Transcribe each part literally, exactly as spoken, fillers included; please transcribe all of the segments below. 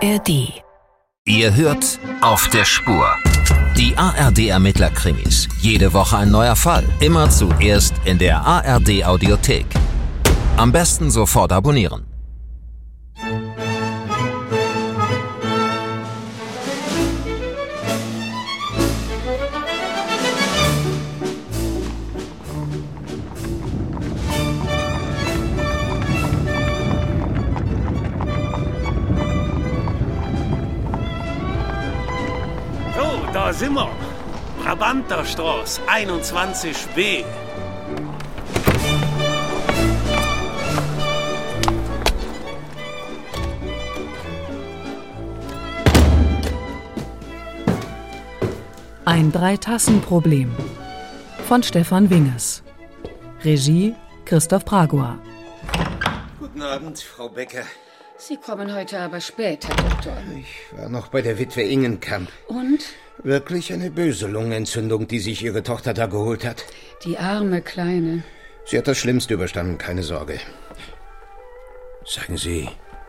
R D. Ihr hört Auf der Spur. Die A R D-Ermittler-Krimis. Jede Woche ein neuer Fall. Immer zuerst in der A R D-Audiothek. Am besten sofort abonnieren. Da sind wir. Brabanterstraße, einundzwanzig B. Ein Drei-Tassen-Problem von Stefan Winges. Regie Christoph Pragua. Guten Abend, Frau Becker. Sie kommen heute aber spät, Herr Doktor. Ich war noch bei der Witwe Ingenkamp. Und? Wirklich eine böse Lungenentzündung, die sich Ihre Tochter da geholt hat. Die arme Kleine. Sie hat das Schlimmste überstanden, keine Sorge. Sagen Sie,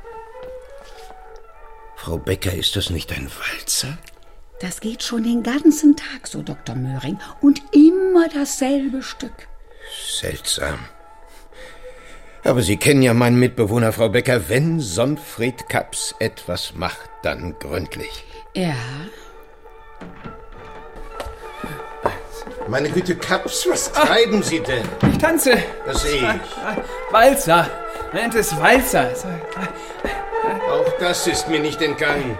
Frau Becker, ist das nicht ein Walzer? Das geht schon den ganzen Tag so, Doktor Möhring. Und immer dasselbe Stück. Seltsam. Aber Sie kennen ja meinen Mitbewohner, Frau Becker. Wenn Sonfried Kaps etwas macht, dann gründlich. Ja. Meine Güte, Kaps, was treiben Sie denn? Ich tanze. Das sehe ich. Walzer. Man nennt es Walzer. Auch das ist mir nicht entgangen.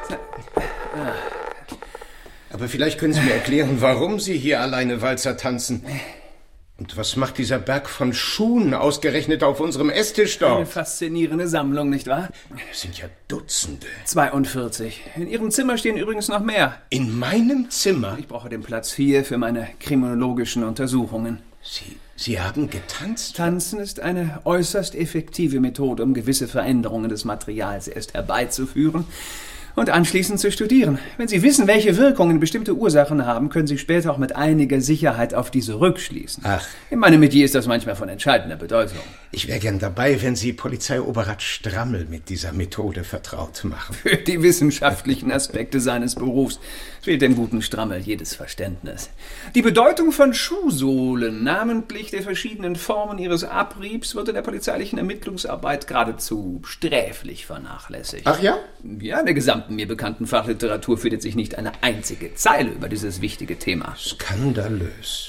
Aber vielleicht können Sie mir erklären, warum Sie hier alleine Walzer tanzen. Und was macht dieser Berg von Schuhen ausgerechnet auf unserem Esstisch dort? Eine faszinierende Sammlung, nicht wahr? Es sind ja Dutzende. zweiundvierzig. In Ihrem Zimmer stehen übrigens noch mehr. In meinem Zimmer? Ich brauche den Platz vier für meine kriminologischen Untersuchungen. Sie, Sie haben getanzt? Tanzen ist eine äußerst effektive Methode, um gewisse Veränderungen des Materials erst herbeizuführen und anschließend zu studieren. Wenn Sie wissen, welche Wirkungen bestimmte Ursachen haben, können Sie später auch mit einiger Sicherheit auf diese rückschließen. Ach. In meinem Metier ist das manchmal von entscheidender Bedeutung. Ich wäre gern dabei, wenn Sie Polizeioberrat Strammel mit dieser Methode vertraut machen. Für die wissenschaftlichen Aspekte seines Berufs fehlt dem guten Strammel jedes Verständnis. Die Bedeutung von Schuhsohlen, namentlich der verschiedenen Formen ihres Abriebs, wird in der polizeilichen Ermittlungsarbeit geradezu sträflich vernachlässigt. Ach ja? Ja, in der gesamten mir bekannten Fachliteratur findet sich nicht eine einzige Zeile über dieses wichtige Thema. Skandalös.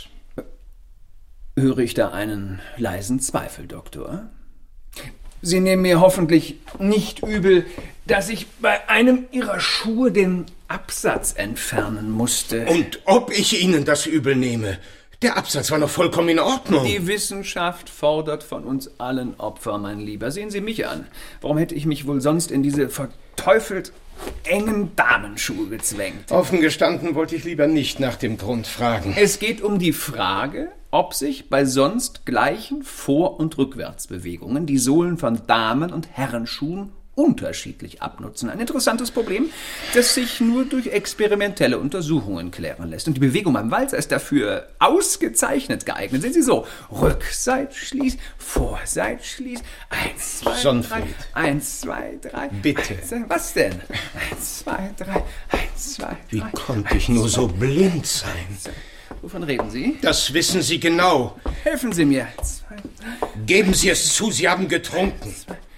Höre ich da einen leisen Zweifel, Doktor? Sie nehmen mir hoffentlich nicht übel, dass ich bei einem Ihrer Schuhe den Absatz entfernen musste. Und ob ich Ihnen das übel nehme? Der Absatz war noch vollkommen in Ordnung. Die Wissenschaft fordert von uns allen Opfer, mein Lieber. Sehen Sie mich an. Warum hätte ich mich wohl sonst in diese verteufelt engen Damenschuhe gezwängt? Offen gestanden wollte ich lieber nicht nach dem Grund fragen. Es geht um die Frage, ob sich bei sonst gleichen Vor- und Rückwärtsbewegungen die Sohlen von Damen- und Herrenschuhen unterschiedlich abnutzen. Ein interessantes Problem, das sich nur durch experimentelle Untersuchungen klären lässt. Und die Bewegung beim Walzer ist dafür ausgezeichnet geeignet. Sehen Sie so, Rückseitschließ, Vorseitschließ, eins, zwei, Sonfried. drei, eins, zwei, drei. Bitte. Eins, was denn? Eins, zwei, drei, eins, zwei, drei. Wie konnte ich nur so blind sein? Wovon reden Sie? Das wissen Sie genau. Helfen Sie mir. Zwei, drei. Geben Sie es zu, Sie haben getrunken.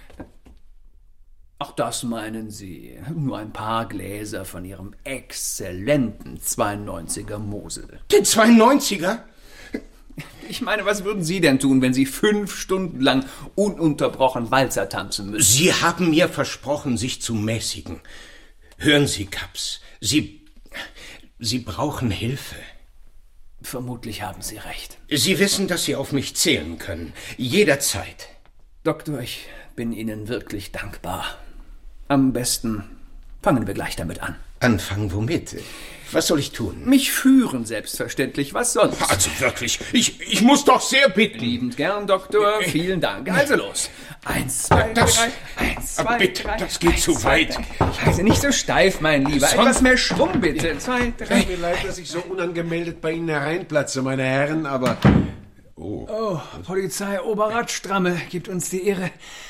Ach, das meinen Sie. Nur ein paar Gläser von Ihrem exzellenten zweiundneunziger Mosel. Den zweiundneunziger? Ich meine, was würden Sie denn tun, wenn Sie fünf Stunden lang ununterbrochen Walzer tanzen müssen? Sie haben mir versprochen, sich zu mäßigen. Hören Sie, Kaps, Sie... Sie brauchen Hilfe. Vermutlich haben Sie recht. Sie wissen, dass Sie auf mich zählen können. Jederzeit. Doktor, ich bin Ihnen wirklich dankbar. Am besten fangen wir gleich damit an. Anfangen womit? Was soll ich tun? Mich führen, selbstverständlich. Was sonst? Also wirklich, ich, ich muss doch sehr bitten. Liebend gern, Doktor. Vielen Dank. Also los. Eins, zwei, Das- drei. Eins, zwei, bitte, drei. das geht Eins, zu zwei, weit. drei. Also nicht so steif, mein Lieber. Sonst- Etwas mehr Schwung, bitte. Zwei, drei. Tut mir leid, dass ich so unangemeldet bei Ihnen hereinplatze, meine Herren, aber... Oh, Polizeioberrat Strammel gibt uns die Ehre.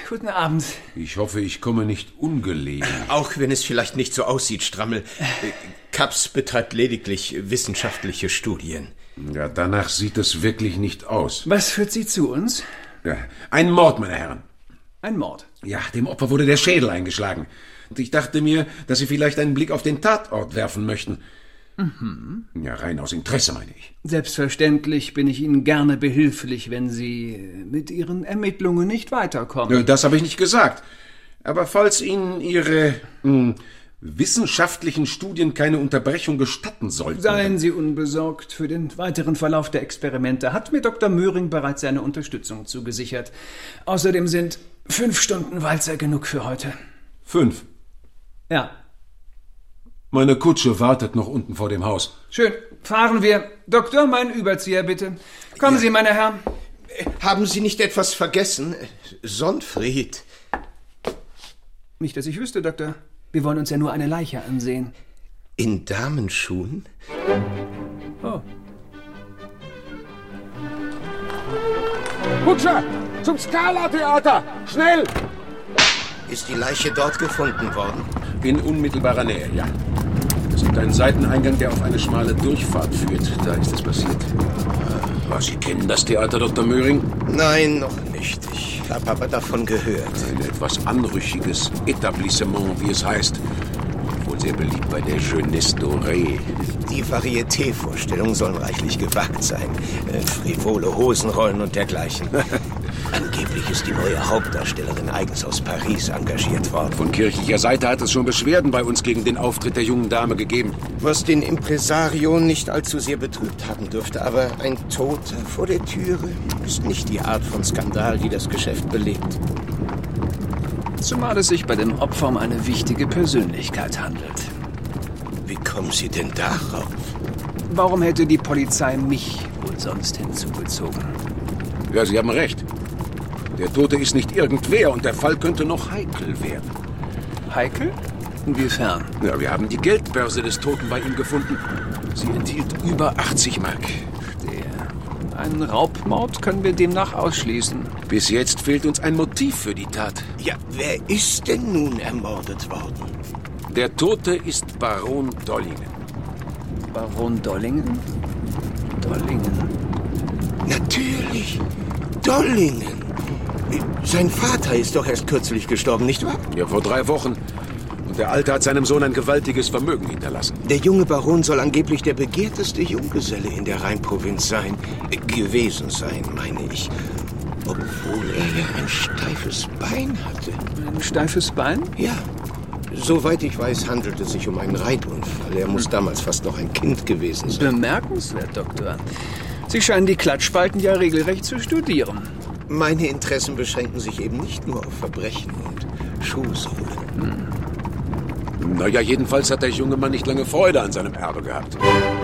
Guten Abend. Ich hoffe, ich komme nicht ungelegen. Auch wenn es vielleicht nicht so aussieht, Strammel. Kaps betreibt lediglich wissenschaftliche Studien. Ja, danach sieht es wirklich nicht aus. Was führt Sie zu uns? Ja, ein Mord, meine Herren. Ein Mord? Ja, dem Opfer wurde der Schädel eingeschlagen. Und ich dachte mir, dass Sie vielleicht einen Blick auf den Tatort werfen möchten. Mhm. Ja, rein aus Interesse, meine ich. Selbstverständlich bin ich Ihnen gerne behilflich, wenn Sie mit Ihren Ermittlungen nicht weiterkommen. Ja, das habe ich nicht gesagt. Aber falls Ihnen Ihre mh, wissenschaftlichen Studien keine Unterbrechung gestatten sollten... Seien Sie unbesorgt. Für den weiteren Verlauf der Experimente hat mir Doktor Möhring bereits seine Unterstützung zugesichert. Außerdem sind fünf Stunden Walzer genug für heute. Fünf? Ja. Meine Kutsche wartet noch unten vor dem Haus. Schön. Fahren wir. Doktor, mein Überzieher, bitte. Kommen ja. Sie, meine Herren. Haben Sie nicht etwas vergessen? Sonfried. Nicht, dass ich wüsste, Doktor. Wir wollen uns ja nur eine Leiche ansehen. In Damenschuhen? Oh. Kutscher, zum Scala-Theater! Schnell! Ist die Leiche dort gefunden worden? In unmittelbarer Nähe, ja. Es gibt einen Seiteneingang, der auf eine schmale Durchfahrt führt. Da ist es passiert. Ah, Sie kennen das Theater, Doktor Möhring? Nein, noch nicht. Ich habe aber davon gehört. Ein etwas anrüchiges Etablissement, wie es heißt. Wohl sehr beliebt bei der Jeunesse dorée. Die Varieté-Vorstellungen sollen reichlich gewagt sein. Äh, frivole Hosenrollen und dergleichen. Angeblich ist die neue Hauptdarstellerin eigens aus Paris engagiert worden. Von kirchlicher Seite hat es schon Beschwerden bei uns gegen den Auftritt der jungen Dame gegeben. Was den Impresario nicht allzu sehr betrübt haben dürfte. Aber ein Toter vor der Türe ist nicht die Art von Skandal, die das Geschäft belebt. Zumal es sich bei dem Opfer um eine wichtige Persönlichkeit handelt. Wie kommen Sie denn darauf? Warum hätte die Polizei mich wohl sonst hinzugezogen? Ja, Sie haben recht. Der Tote ist nicht irgendwer und der Fall könnte noch heikel werden. Heikel? Inwiefern? Ja, wir haben die Geldbörse des Toten bei ihm gefunden. Sie enthielt über achtzig Mark. Der. Einen Raubmord können wir demnach ausschließen. Bis jetzt fehlt uns ein Motiv für die Tat. Ja, wer ist denn nun ermordet worden? Der Tote ist Baron Dollingen. Baron Dollingen? Dollingen. Natürlich. Dollingen. Sein Vater ist doch erst kürzlich gestorben, nicht wahr? Ja, vor drei Wochen. Und der Alte hat seinem Sohn ein gewaltiges Vermögen hinterlassen. Der junge Baron soll angeblich der begehrteste Junggeselle in der Rheinprovinz sein. Äh, gewesen sein, meine ich. Obwohl er ja ein steifes Bein hatte. Ein steifes Bein? Ja. Soweit ich weiß, handelt es sich um einen Reitunfall. Er muss damals fast noch ein Kind gewesen sein. Bemerkenswert, Doktor. Sie scheinen die Klatschspalten ja regelrecht zu studieren. Meine Interessen beschränken sich eben nicht nur auf Verbrechen und Schuhsohlen. Hm. Naja, jedenfalls hat der junge Mann nicht lange Freude an seinem Erbe gehabt.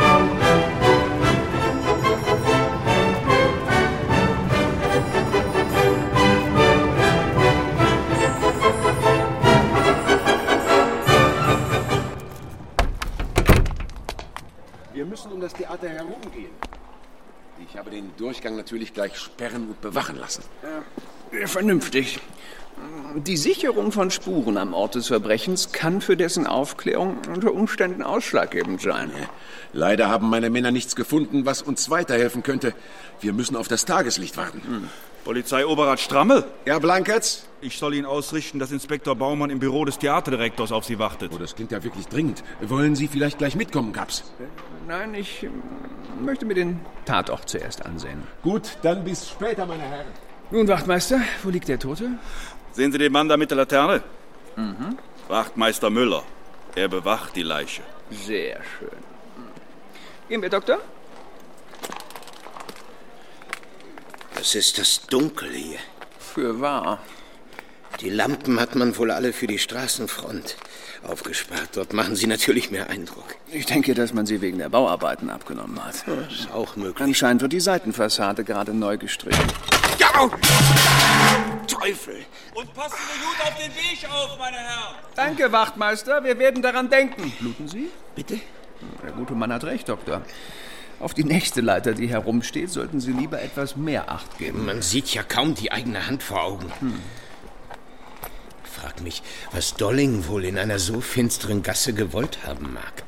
Wir müssen um das Theater herumgehen. Ich habe den Durchgang natürlich gleich sperren und bewachen lassen. Ja, vernünftig. Die Sicherung von Spuren am Ort des Verbrechens kann für dessen Aufklärung unter Umständen ausschlaggebend sein. Leider haben meine Männer nichts gefunden, was uns weiterhelfen könnte. Wir müssen auf das Tageslicht warten. Hm. Polizeioberrat Strammel? Ja, Blankertz? Ich soll Ihnen ausrichten, dass Inspektor Baumann im Büro des Theaterdirektors auf Sie wartet. Oh, das klingt ja wirklich dringend. Wollen Sie vielleicht gleich mitkommen, Kaps? Nein, ich möchte mir den Tatort zuerst ansehen. Gut, dann bis später, meine Herren. Nun, Wachtmeister, wo liegt der Tote? Sehen Sie den Mann da mit der Laterne? Mhm. Wachtmeister Müller. Er bewacht die Leiche. Sehr schön. Gehen wir, Doktor? Was ist das Dunkel hier? Fürwahr. Die Lampen hat man wohl alle für die Straßenfront aufgespart. Dort machen sie natürlich mehr Eindruck. Ich denke, dass man sie wegen der Bauarbeiten abgenommen hat. Das ist auch möglich. Anscheinend wird die Seitenfassade gerade neu gestrichen. Ja! Teufel! Und passen Sie gut auf den Weg auf, meine Herren! Danke, Wachtmeister. Wir werden daran denken. Bluten Sie? Bitte? Der gute Mann hat recht, Doktor. Auf die nächste Leiter, die herumsteht, sollten Sie lieber etwas mehr Acht geben. Man sieht ja kaum die eigene Hand vor Augen. Hm. frag mich, was Dolling wohl in einer so finsteren Gasse gewollt haben mag.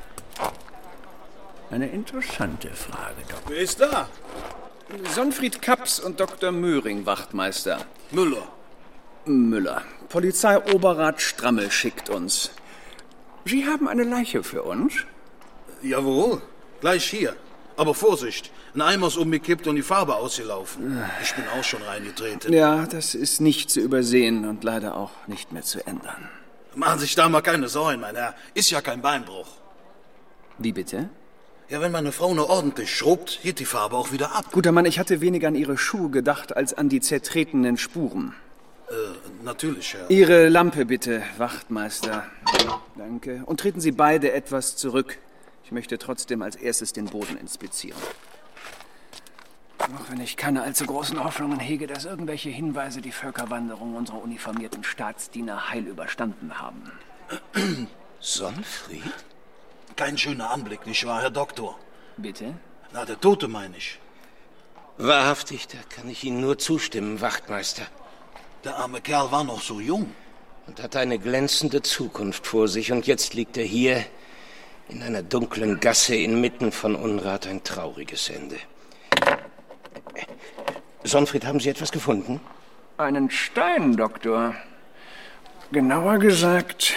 Eine interessante Frage, Doktor. Wer ist da? Sonfried Kaps und Doktor Möhring, Wachtmeister. Müller. Müller. Polizeioberrat Strammel schickt uns. Sie haben eine Leiche für uns? Jawohl, gleich hier. Aber Vorsicht, ein Eimer ist umgekippt und die Farbe ausgelaufen. Ich bin auch schon reingetreten. Ja, das ist nicht zu übersehen und leider auch nicht mehr zu ändern. Machen Sie sich da mal keine Sorgen, mein Herr. Ist ja kein Beinbruch. Wie bitte? Ja, wenn meine Frau nur ordentlich schrubbt, geht die Farbe auch wieder ab. Guter Mann, ich hatte weniger an Ihre Schuhe gedacht als an die zertretenen Spuren. Äh, natürlich, Herr. Ihre Lampe bitte, Wachtmeister. Danke. Und treten Sie beide etwas zurück. Ich möchte trotzdem als erstes den Boden inspizieren. Auch wenn ich keine allzu großen Hoffnungen hege, dass irgendwelche Hinweise die Völkerwanderung unserer uniformierten Staatsdiener heil überstanden haben. Sonfried? Kein schöner Anblick, nicht wahr, Herr Doktor? Bitte? Na, der Tote meine ich. Wahrhaftig, da kann ich Ihnen nur zustimmen, Wachtmeister. Der arme Kerl war noch so jung. Und hatte eine glänzende Zukunft vor sich. Und jetzt liegt er hier in einer dunklen Gasse inmitten von Unrat, ein trauriges Ende. Sonfried, haben Sie etwas gefunden? Einen Stein, Doktor. Genauer gesagt,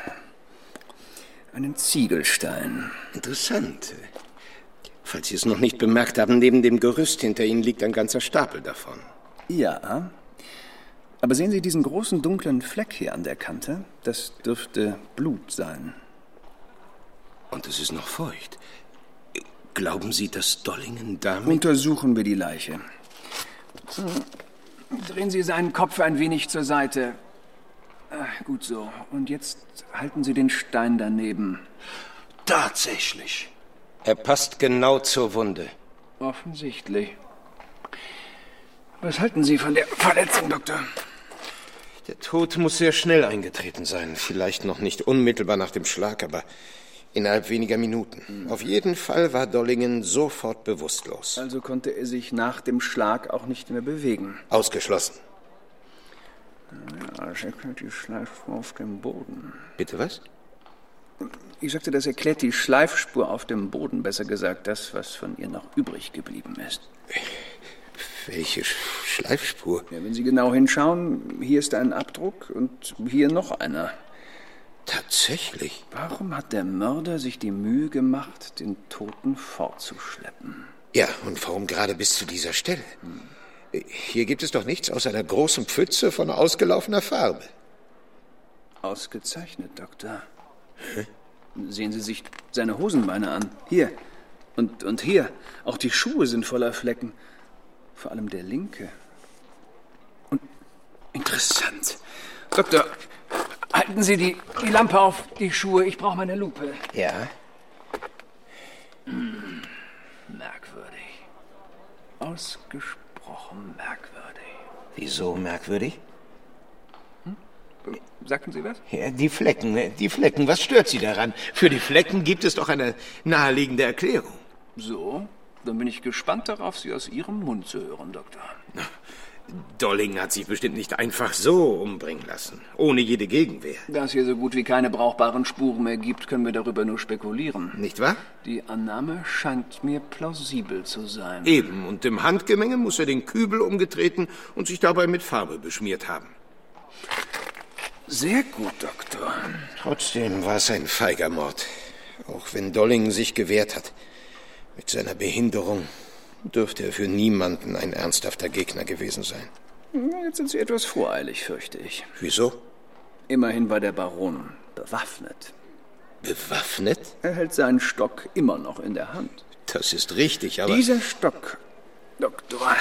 einen Ziegelstein. Interessant. Falls Sie es noch nicht bemerkt haben, neben dem Gerüst hinter Ihnen liegt ein ganzer Stapel davon. Ja. Aber sehen Sie diesen großen dunklen Fleck hier an der Kante? Das dürfte Blut sein. Und es ist noch feucht. Glauben Sie, dass Dollingen damit... Untersuchen wir die Leiche. So. Drehen Sie seinen Kopf ein wenig zur Seite. Ach, gut so. Und jetzt halten Sie den Stein daneben. Tatsächlich. Er passt genau zur Wunde. Offensichtlich. Was halten Sie von der Verletzung, Doktor? Der Tod muss sehr schnell eingetreten sein. Vielleicht noch nicht unmittelbar nach dem Schlag, aber innerhalb weniger Minuten. Auf jeden Fall war Dollingen sofort bewusstlos. Also konnte er sich nach dem Schlag auch nicht mehr bewegen? Ausgeschlossen. Ja, das erklärt die Schleifspur auf dem Boden. Bitte was? Ich sagte, das erklärt die Schleifspur auf dem Boden, besser gesagt das, was von ihr noch übrig geblieben ist. Welche Schleifspur? Ja, wenn Sie genau hinschauen, hier ist ein Abdruck und hier noch einer. Tatsächlich? Warum hat der Mörder sich die Mühe gemacht, den Toten fortzuschleppen? Ja, und warum gerade bis zu dieser Stelle? Hm. Hier gibt es doch nichts außer einer großen Pfütze von ausgelaufener Farbe. Ausgezeichnet, Doktor. Hä? Sehen Sie sich seine Hosenbeine an. Hier und, und hier. Auch die Schuhe sind voller Flecken. Vor allem der linke. Und interessant. Doktor, halten Sie die, die Lampe auf die Schuhe. Ich brauche meine Lupe. Ja. Hm, merkwürdig. Ausgesprochen merkwürdig. Wieso merkwürdig? Hm? Sagten Sie was? Ja, die Flecken, die Flecken. Was stört Sie daran? Für die Flecken gibt es doch eine naheliegende Erklärung. So? Dann bin ich gespannt darauf, Sie aus Ihrem Mund zu hören, Doktor. Dolling hat sich bestimmt nicht einfach so umbringen lassen, ohne jede Gegenwehr. Da es hier so gut wie keine brauchbaren Spuren mehr gibt, können wir darüber nur spekulieren. Nicht wahr? Die Annahme scheint mir plausibel zu sein. Eben, und im Handgemenge muss er den Kübel umgetreten und sich dabei mit Farbe beschmiert haben. Sehr gut, Doktor. Trotzdem war es ein feiger Mord, auch wenn Dolling sich gewehrt hat. Mit seiner Behinderung dürfte er für niemanden ein ernsthafter Gegner gewesen sein. Jetzt sind Sie etwas voreilig, fürchte ich. Wieso? Immerhin war der Baron bewaffnet. Bewaffnet? Er hält seinen Stock immer noch in der Hand. Das ist richtig, aber... Dieser Stock, Doktor...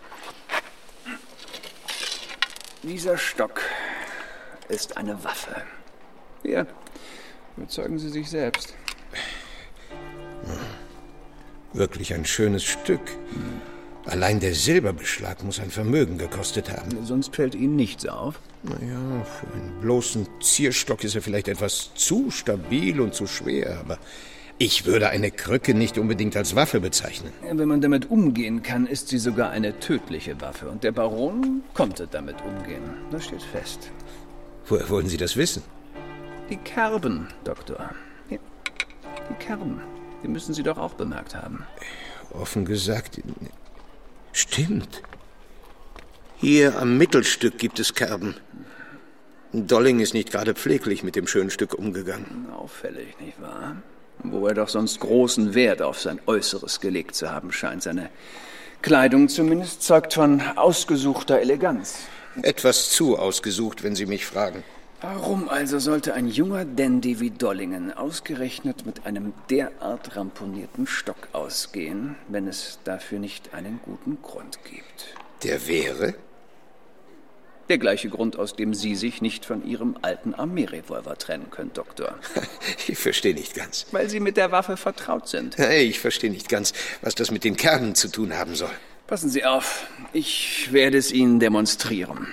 Dieser Stock ist eine Waffe. Ja, überzeugen Sie sich selbst. Hm. Wirklich ein schönes Stück. Hm. Allein der Silberbeschlag muss ein Vermögen gekostet haben. Sonst fällt Ihnen nichts auf? Naja, für einen bloßen Zierstock ist er vielleicht etwas zu stabil und zu schwer, aber ich würde eine Krücke nicht unbedingt als Waffe bezeichnen. Wenn man damit umgehen kann, ist sie sogar eine tödliche Waffe. Und der Baron konnte damit umgehen. Das steht fest. Woher wollen Sie das wissen? Die Kerben, Doktor. Ja, die Kerben. Die müssen Sie doch auch bemerkt haben. Offen gesagt, stimmt. Hier am Mittelstück gibt es Kerben. Dolling ist nicht gerade pfleglich mit dem schönen Stück umgegangen. Auffällig, nicht wahr? Wo er doch sonst großen Wert auf sein Äußeres gelegt zu haben scheint. Seine Kleidung zumindest zeugt von ausgesuchter Eleganz. Etwas zu ausgesucht, wenn Sie mich fragen. Warum also sollte ein junger Dandy wie Dollingen ausgerechnet mit einem derart ramponierten Stock ausgehen, wenn es dafür nicht einen guten Grund gibt? Der wäre? Der gleiche Grund, aus dem Sie sich nicht von Ihrem alten Armeerevolver trennen können, Doktor. Ich verstehe nicht ganz. Weil Sie mit der Waffe vertraut sind. Ich verstehe nicht ganz, was das mit den Kerben zu tun haben soll. Passen Sie auf, ich werde es Ihnen demonstrieren.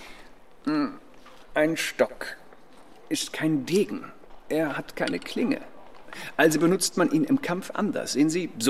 Ein Stock ist kein Degen. Er hat keine Klinge. Also benutzt man ihn im Kampf anders. Sehen Sie, so.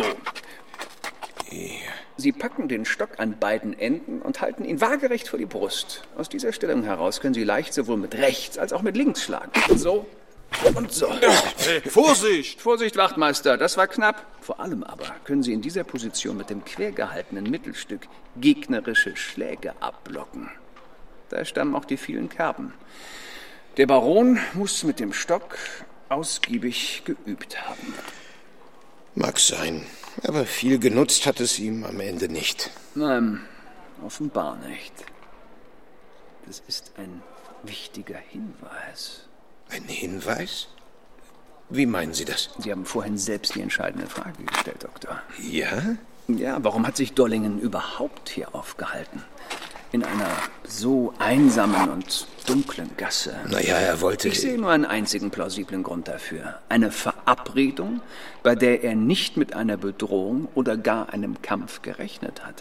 Sie packen den Stock an beiden Enden und halten ihn waagerecht vor die Brust. Aus dieser Stellung heraus können Sie leicht sowohl mit rechts als auch mit links schlagen. So und so. Hey, Vorsicht! Vorsicht, Wachtmeister, das war knapp. Vor allem aber können Sie in dieser Position mit dem quer gehaltenen Mittelstück gegnerische Schläge abblocken. Da stammen auch die vielen Kerben. Der Baron muss mit dem Stock ausgiebig geübt haben. Mag sein, aber viel genutzt hat es ihm am Ende nicht. Nein, offenbar nicht. Das ist ein wichtiger Hinweis. Ein Hinweis? Wie meinen Sie das? Sie haben vorhin selbst die entscheidende Frage gestellt, Doktor. Ja? Ja, warum hat sich Dollingen überhaupt hier aufgehalten? In einer so einsamen und dunklen Gasse. Naja, er wollte... Ich sehe nur einen einzigen plausiblen Grund dafür. Eine Verabredung, bei der er nicht mit einer Bedrohung oder gar einem Kampf gerechnet hat.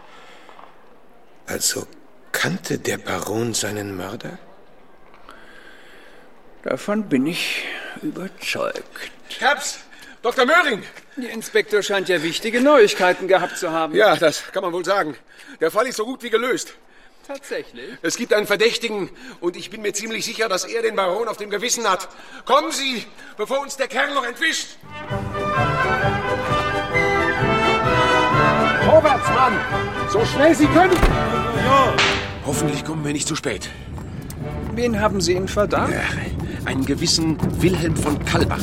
Also kannte der Baron seinen Mörder? Davon bin ich überzeugt. Herbst! Doktor Möhring! Der Inspektor scheint ja wichtige Neuigkeiten gehabt zu haben. Ja, das kann man wohl sagen. Der Fall ist so gut wie gelöst. Tatsächlich? Es gibt einen Verdächtigen und ich bin mir ziemlich sicher, dass er den Baron auf dem Gewissen hat. Kommen Sie, bevor uns der Kerl noch entwischt! Vorwärts, Mann! So schnell Sie können! Ja. Hoffentlich kommen wir nicht zu spät. Wen haben Sie in Verdacht? Ja, einen gewissen Wilhelm von Kalbach.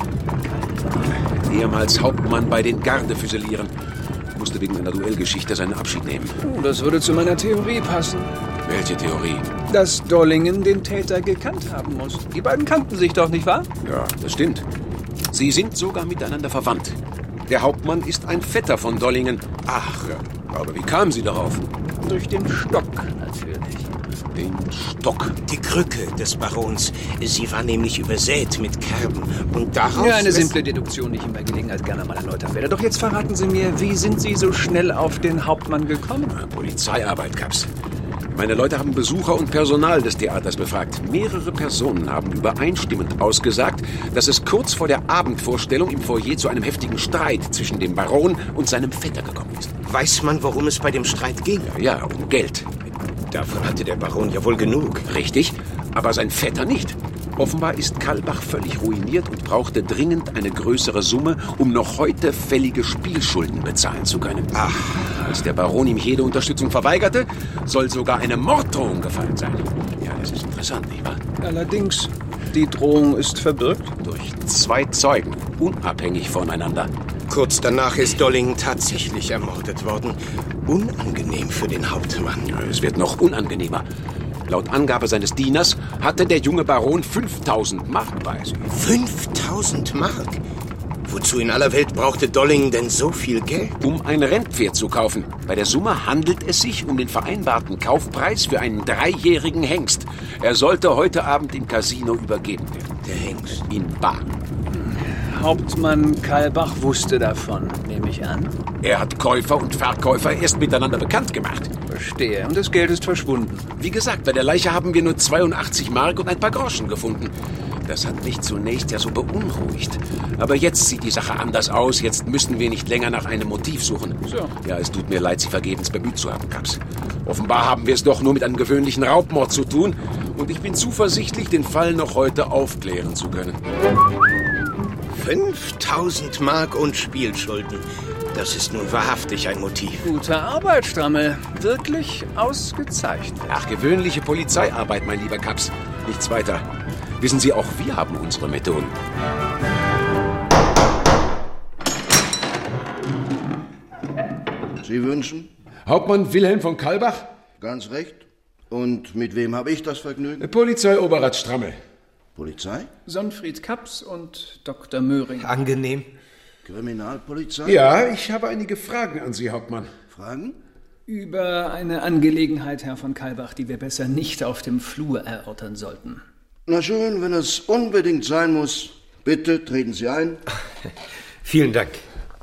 Ehemals Hauptmann bei den Gardefüsilieren. Musste wegen einer Duellgeschichte seinen Abschied nehmen. Oh, das würde zu meiner Theorie passen. Welche Theorie? Dass Dollingen den Täter gekannt haben muss. Die beiden kannten sich doch, nicht wahr? Ja, das stimmt. Sie sind sogar miteinander verwandt. Der Hauptmann ist ein Vetter von Dollingen. Ach, aber wie kamen Sie darauf? Durch den Stock, natürlich. Den Stock? Die Krücke des Barons. Sie war nämlich übersät mit Kerben. Und daraus... Ja, eine simple Deduktion, die ich in der Gelegenheit gerne mal erläutern werde. Doch jetzt verraten Sie mir, wie sind Sie so schnell auf den Hauptmann gekommen? Polizeiarbeit gab's. Meine Leute haben Besucher und Personal des Theaters befragt. Mehrere Personen haben übereinstimmend ausgesagt, dass es kurz vor der Abendvorstellung im Foyer zu einem heftigen Streit zwischen dem Baron und seinem Vetter gekommen ist. Weiß man, worum es bei dem Streit ging? Ja, ja, um Geld. Davon hatte der Baron ja wohl genug. Richtig, aber sein Vetter nicht. Offenbar ist Kalbach völlig ruiniert und brauchte dringend eine größere Summe, um noch heute fällige Spielschulden bezahlen zu können. Ach. Als der Baron ihm jede Unterstützung verweigerte, soll sogar eine Morddrohung gefallen sein. Ja, das ist interessant, nicht wahr? Allerdings, die Drohung ist verbürgt? Durch zwei Zeugen, unabhängig voneinander. Kurz danach ist Dollingen tatsächlich ermordet worden. Unangenehm für den Hauptmann. Ja, es wird noch unangenehmer. Laut Angabe seines Dieners hatte der junge Baron fünftausend Mark bei sich. fünftausend Mark? Wozu in aller Welt brauchte Dollingen denn so viel Geld? Um ein Rennpferd zu kaufen. Bei der Summe handelt es sich um den vereinbarten Kaufpreis für einen dreijährigen Hengst. Er sollte heute Abend im Casino übergeben werden. Der Hengst? In bar. Hauptmann Kalbach wusste davon, nehme ich an. Er hat Käufer und Verkäufer erst miteinander bekannt gemacht. Verstehe. Und das Geld ist verschwunden. Wie gesagt, bei der Leiche haben wir nur zweiundachtzig Mark und ein paar Groschen gefunden. Das hat mich zunächst ja so beunruhigt. Aber jetzt sieht die Sache anders aus. Jetzt müssen wir nicht länger nach einem Motiv suchen. So. Ja, es tut mir leid, Sie vergebens bemüht zu haben, Kaps. Offenbar haben wir es doch nur mit einem gewöhnlichen Raubmord zu tun. Und ich bin zuversichtlich, den Fall noch heute aufklären zu können. fünftausend Mark und Spielschulden. Das ist nun wahrhaftig ein Motiv. Gute Arbeit, Strammel. Wirklich ausgezeichnet. Ach, gewöhnliche Polizeiarbeit, mein lieber Kaps. Nichts weiter. Wissen Sie, auch wir haben unsere Methoden. Sie wünschen? Hauptmann Wilhelm von Kalbach? Ganz recht. Und mit wem habe ich das Vergnügen? Polizeioberrat Strammel. Polizei? Sonfried Kaps und Doktor Möhring. Angenehm. Kriminalpolizei? Ja, ich habe einige Fragen an Sie, Hauptmann. Fragen? Über eine Angelegenheit, Herr von Kalbach, die wir besser nicht auf dem Flur erörtern sollten. Na schön, wenn es unbedingt sein muss. Bitte, treten Sie ein. Vielen Dank.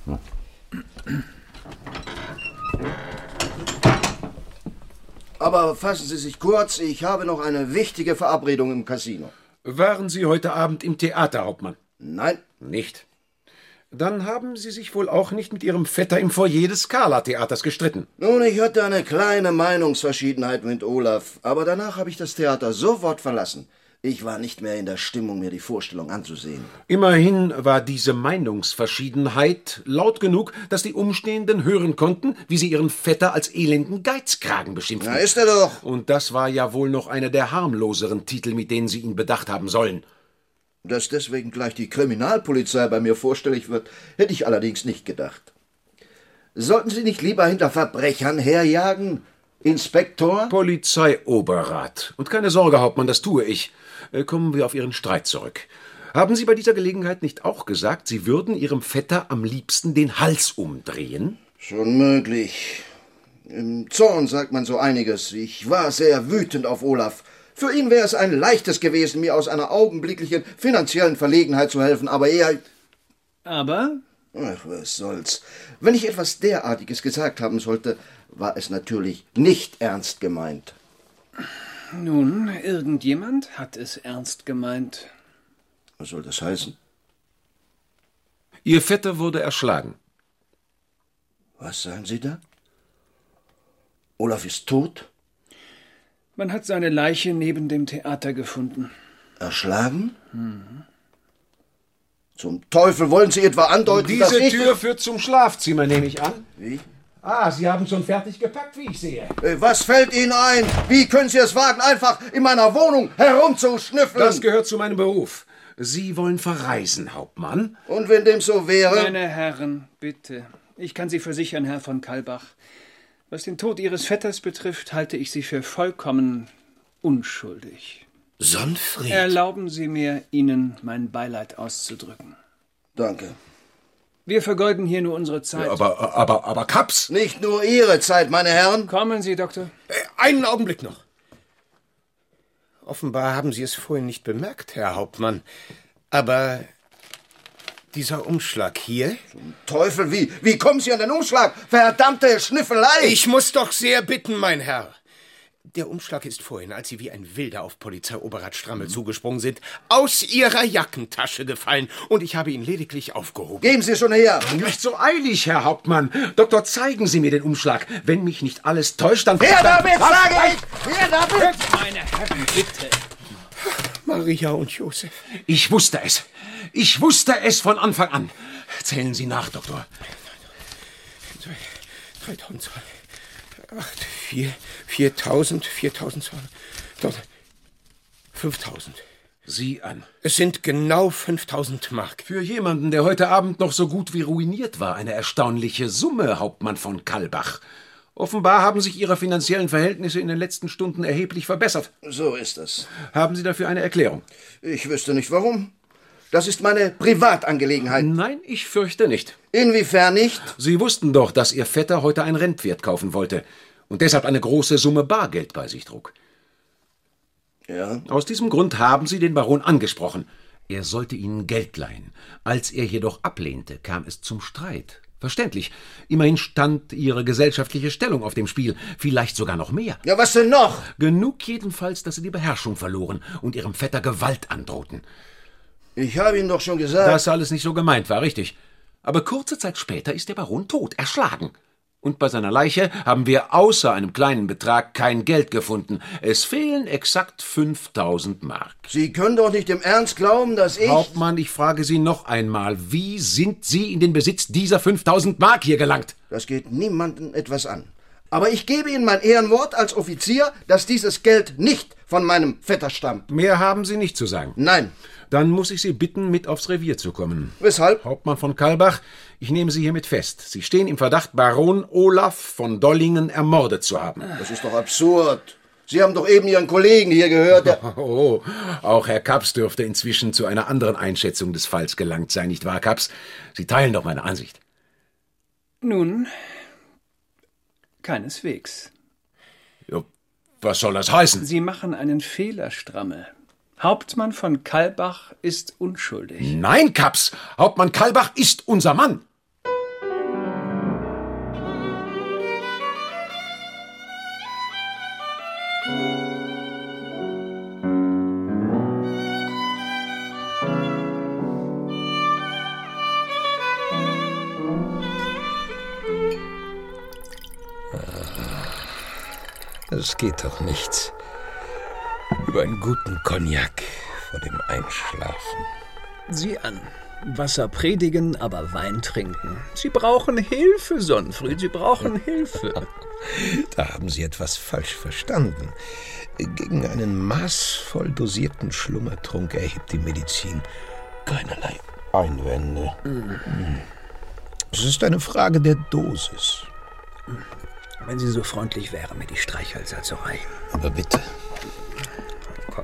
Aber fassen Sie sich kurz, ich habe noch eine wichtige Verabredung im Casino. Waren Sie heute Abend im Theater, Hauptmann? Nein. Nicht. Dann haben Sie sich wohl auch nicht mit Ihrem Vetter im Foyer des Scala-Theaters gestritten. Nun, ich hatte eine kleine Meinungsverschiedenheit mit Olaf, aber danach habe ich das Theater sofort verlassen. Ich war nicht mehr in der Stimmung, mir die Vorstellung anzusehen. Immerhin war diese Meinungsverschiedenheit laut genug, dass die Umstehenden hören konnten, wie sie ihren Vetter als elenden Geizkragen beschimpften. Na, ist er doch. Und das war ja wohl noch einer der harmloseren Titel, mit denen sie ihn bedacht haben sollen. Dass deswegen gleich die Kriminalpolizei bei mir vorstellig wird, hätte ich allerdings nicht gedacht. Sollten Sie nicht lieber hinter Verbrechern herjagen, Inspektor? Polizeioberrat. Und keine Sorge, Hauptmann, das tue ich. Kommen wir auf Ihren Streit zurück. Haben Sie bei dieser Gelegenheit nicht auch gesagt, Sie würden Ihrem Vetter am liebsten den Hals umdrehen? Schon möglich. Im Zorn sagt man so einiges. Ich war sehr wütend auf Olaf. Für ihn wäre es ein leichtes gewesen, mir aus einer augenblicklichen finanziellen Verlegenheit zu helfen, aber er... Aber? Ach, was soll's. Wenn ich etwas derartiges gesagt haben sollte, war es natürlich nicht ernst gemeint. Nun, irgendjemand hat es ernst gemeint. Was soll das heißen? Ihr Vetter wurde erschlagen. Was sagen Sie da? Olaf ist tot? Man hat seine Leiche neben dem Theater gefunden. Erschlagen? Mhm. Zum Teufel, wollen Sie etwa andeuten, Diese dass ich... Diese Tür führt zum Schlafzimmer, nehme ich an. Wie? Ah, Sie haben schon fertig gepackt, wie ich sehe. Was fällt Ihnen ein? Wie können Sie es wagen, einfach in meiner Wohnung herumzuschnüffeln? Das gehört zu meinem Beruf. Sie wollen verreisen, Hauptmann. Und wenn dem so wäre... Meine Herren, bitte. Ich kann Sie versichern, Herr von Kalbach. Was den Tod Ihres Vetters betrifft, halte ich Sie für vollkommen unschuldig. Sonfried? Erlauben Sie mir, Ihnen mein Beileid auszudrücken. Danke. Wir vergeuden hier nur unsere Zeit. Ja, aber, aber, aber Kaps? Nicht nur Ihre Zeit, meine Herren. Kommen Sie, Doktor. Äh, einen Augenblick noch. Offenbar haben Sie es vorhin nicht bemerkt, Herr Hauptmann. Aber dieser Umschlag hier... Zum Teufel, wie? Wie kommen Sie an den Umschlag? Verdammte Schnüffelei! Ich muss doch sehr bitten, mein Herr. Der Umschlag ist vorhin, als Sie wie ein Wilder auf Polizeioberrat Strammel mhm. zugesprungen sind, aus Ihrer Jackentasche gefallen und ich habe ihn lediglich aufgehoben. Geben Sie schon her! Nicht so eilig, Herr Hauptmann. Doktor, zeigen Sie mir den Umschlag. Wenn mich nicht alles täuscht, dann... Her damit, sage ich! Her damit! Meine Herren, bitte! Maria und Josef. Ich wusste es. Ich wusste es von Anfang an. Zählen Sie nach, Doktor. dreitausend, acht, vier, viertausend, viertausendzweihundert, fünftausend. Sieh an. Es sind genau fünftausend Mark. Für jemanden, der heute Abend noch so gut wie ruiniert war, eine erstaunliche Summe, Hauptmann von Kalbach. Offenbar haben sich Ihre finanziellen Verhältnisse in den letzten Stunden erheblich verbessert. So ist es. Haben Sie dafür eine Erklärung? Ich wüsste nicht, warum. Das ist meine Privatangelegenheit. Nein, ich fürchte nicht. Inwiefern nicht? Sie wussten doch, dass Ihr Vetter heute ein Rennpferd kaufen wollte und deshalb eine große Summe Bargeld bei sich trug. Ja. Aus diesem Grund haben Sie den Baron angesprochen. Er sollte Ihnen Geld leihen. Als er jedoch ablehnte, kam es zum Streit. Verständlich. Immerhin stand Ihre gesellschaftliche Stellung auf dem Spiel. Vielleicht sogar noch mehr. Ja, was denn noch? Genug jedenfalls, dass Sie die Beherrschung verloren und Ihrem Vetter Gewalt androhten. Ich habe Ihnen doch schon gesagt... Dass alles nicht so gemeint war, richtig. Aber kurze Zeit später ist der Baron tot, erschlagen. Und bei seiner Leiche haben wir außer einem kleinen Betrag kein Geld gefunden. Es fehlen exakt fünftausend Mark. Sie können doch nicht im Ernst glauben, dass ich... Hauptmann, ich frage Sie noch einmal, wie sind Sie in den Besitz dieser fünftausend Mark hier gelangt? Das geht niemandem etwas an. Aber ich gebe Ihnen mein Ehrenwort als Offizier, dass dieses Geld nicht von meinem Vetter stammt. Mehr haben Sie nicht zu sagen? Nein. Dann muss ich Sie bitten, mit aufs Revier zu kommen. Weshalb? Hauptmann von Kalbach, ich nehme Sie hiermit fest. Sie stehen im Verdacht, Baron Olaf von Dollingen ermordet zu haben. Das ist doch absurd. Sie haben doch eben Ihren Kollegen hier gehört, der... Oh, auch Herr Kaps dürfte inzwischen zu einer anderen Einschätzung des Falls gelangt sein, nicht wahr, Kaps? Sie teilen doch meine Ansicht. Nun, keineswegs. Ja, was soll das heißen? Sie machen einen Fehler, Stramme. Hauptmann von Kalbach ist unschuldig. Nein, Kaps! Hauptmann Kalbach ist unser Mann! Es geht doch nichts über einen guten Cognac vor dem Einschlafen. Sieh an. Wasser predigen, aber Wein trinken. Sie brauchen Hilfe, Sonnfried, Sie brauchen Hilfe. Da haben Sie etwas falsch verstanden. Gegen einen maßvoll dosierten Schlummertrunk erhebt die Medizin keinerlei Einwände. Mhm. Es ist eine Frage der Dosis. Wenn Sie so freundlich wären, mir die Streichhölzer zu reichen. Aber bitte. Komm.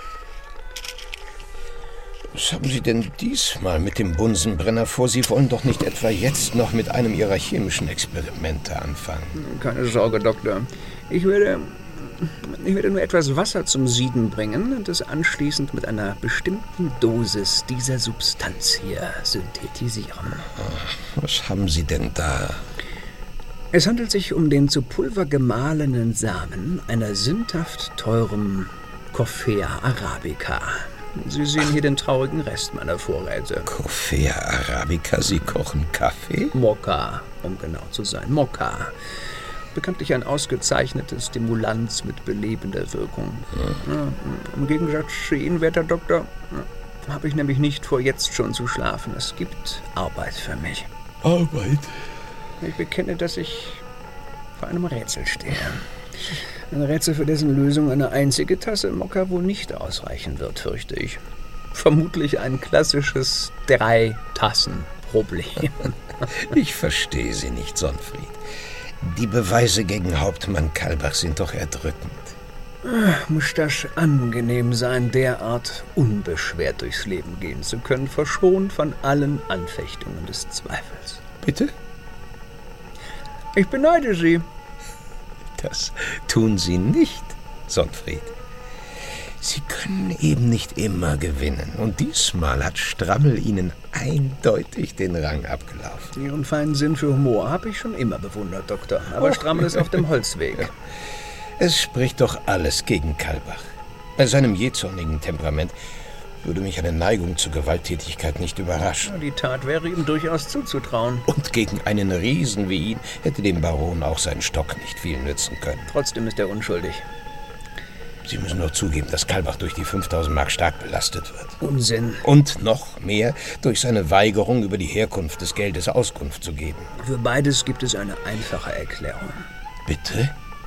Was haben Sie denn diesmal mit dem Bunsenbrenner vor? Sie wollen doch nicht etwa jetzt noch mit einem Ihrer chemischen Experimente anfangen. Keine Sorge, Doktor. Ich werde, ich werde nur etwas Wasser zum Sieden bringen und es anschließend mit einer bestimmten Dosis dieser Substanz hier synthetisieren. Was haben Sie denn da? Es handelt sich um den zu Pulver gemahlenen Samen einer sündhaft teuren Coffea arabica. Sie sehen hier den traurigen Rest meiner Vorräte. Coffea arabica? Sie kochen Kaffee? Mokka, um genau zu sein. Mokka. Bekanntlich ein ausgezeichnetes Stimulanz mit belebender Wirkung. Hm. Ja, im Gegensatz zu Ihnen, werter Doktor, habe ich nämlich nicht vor, jetzt schon zu schlafen. Es gibt Arbeit für mich. Arbeit? Ich bekenne, dass ich vor einem Rätsel stehe. Ein Rätsel, für dessen Lösung eine einzige Tasse Mokka wohl nicht ausreichen wird, fürchte ich. Vermutlich ein klassisches Drei-Tassen-Problem. Ich verstehe Sie nicht, Sonnfried. Die Beweise gegen Hauptmann Kalbach sind doch erdrückend. Ach, muss das angenehm sein, derart unbeschwert durchs Leben gehen zu können, verschont von allen Anfechtungen des Zweifels. Bitte? Ich beneide Sie. Das tun Sie nicht, Sonnfried. Sie können eben nicht immer gewinnen. Und diesmal hat Strammel Ihnen eindeutig den Rang abgelaufen. Ihren feinen Sinn für Humor habe ich schon immer bewundert, Doktor. Aber oh. Strammel ist auf dem Holzweg. Es spricht doch alles gegen Kalbach. Bei seinem jähzornigen Temperament würde mich eine Neigung zur Gewalttätigkeit nicht überraschen. Die Tat wäre ihm durchaus zuzutrauen. Und gegen einen Riesen wie ihn hätte dem Baron auch sein Stock nicht viel nützen können. Trotzdem ist er unschuldig. Sie müssen nur zugeben, dass Kalbach durch die fünftausend Mark stark belastet wird. Unsinn. Und noch mehr durch seine Weigerung, über die Herkunft des Geldes Auskunft zu geben. Für beides gibt es eine einfache Erklärung. Bitte?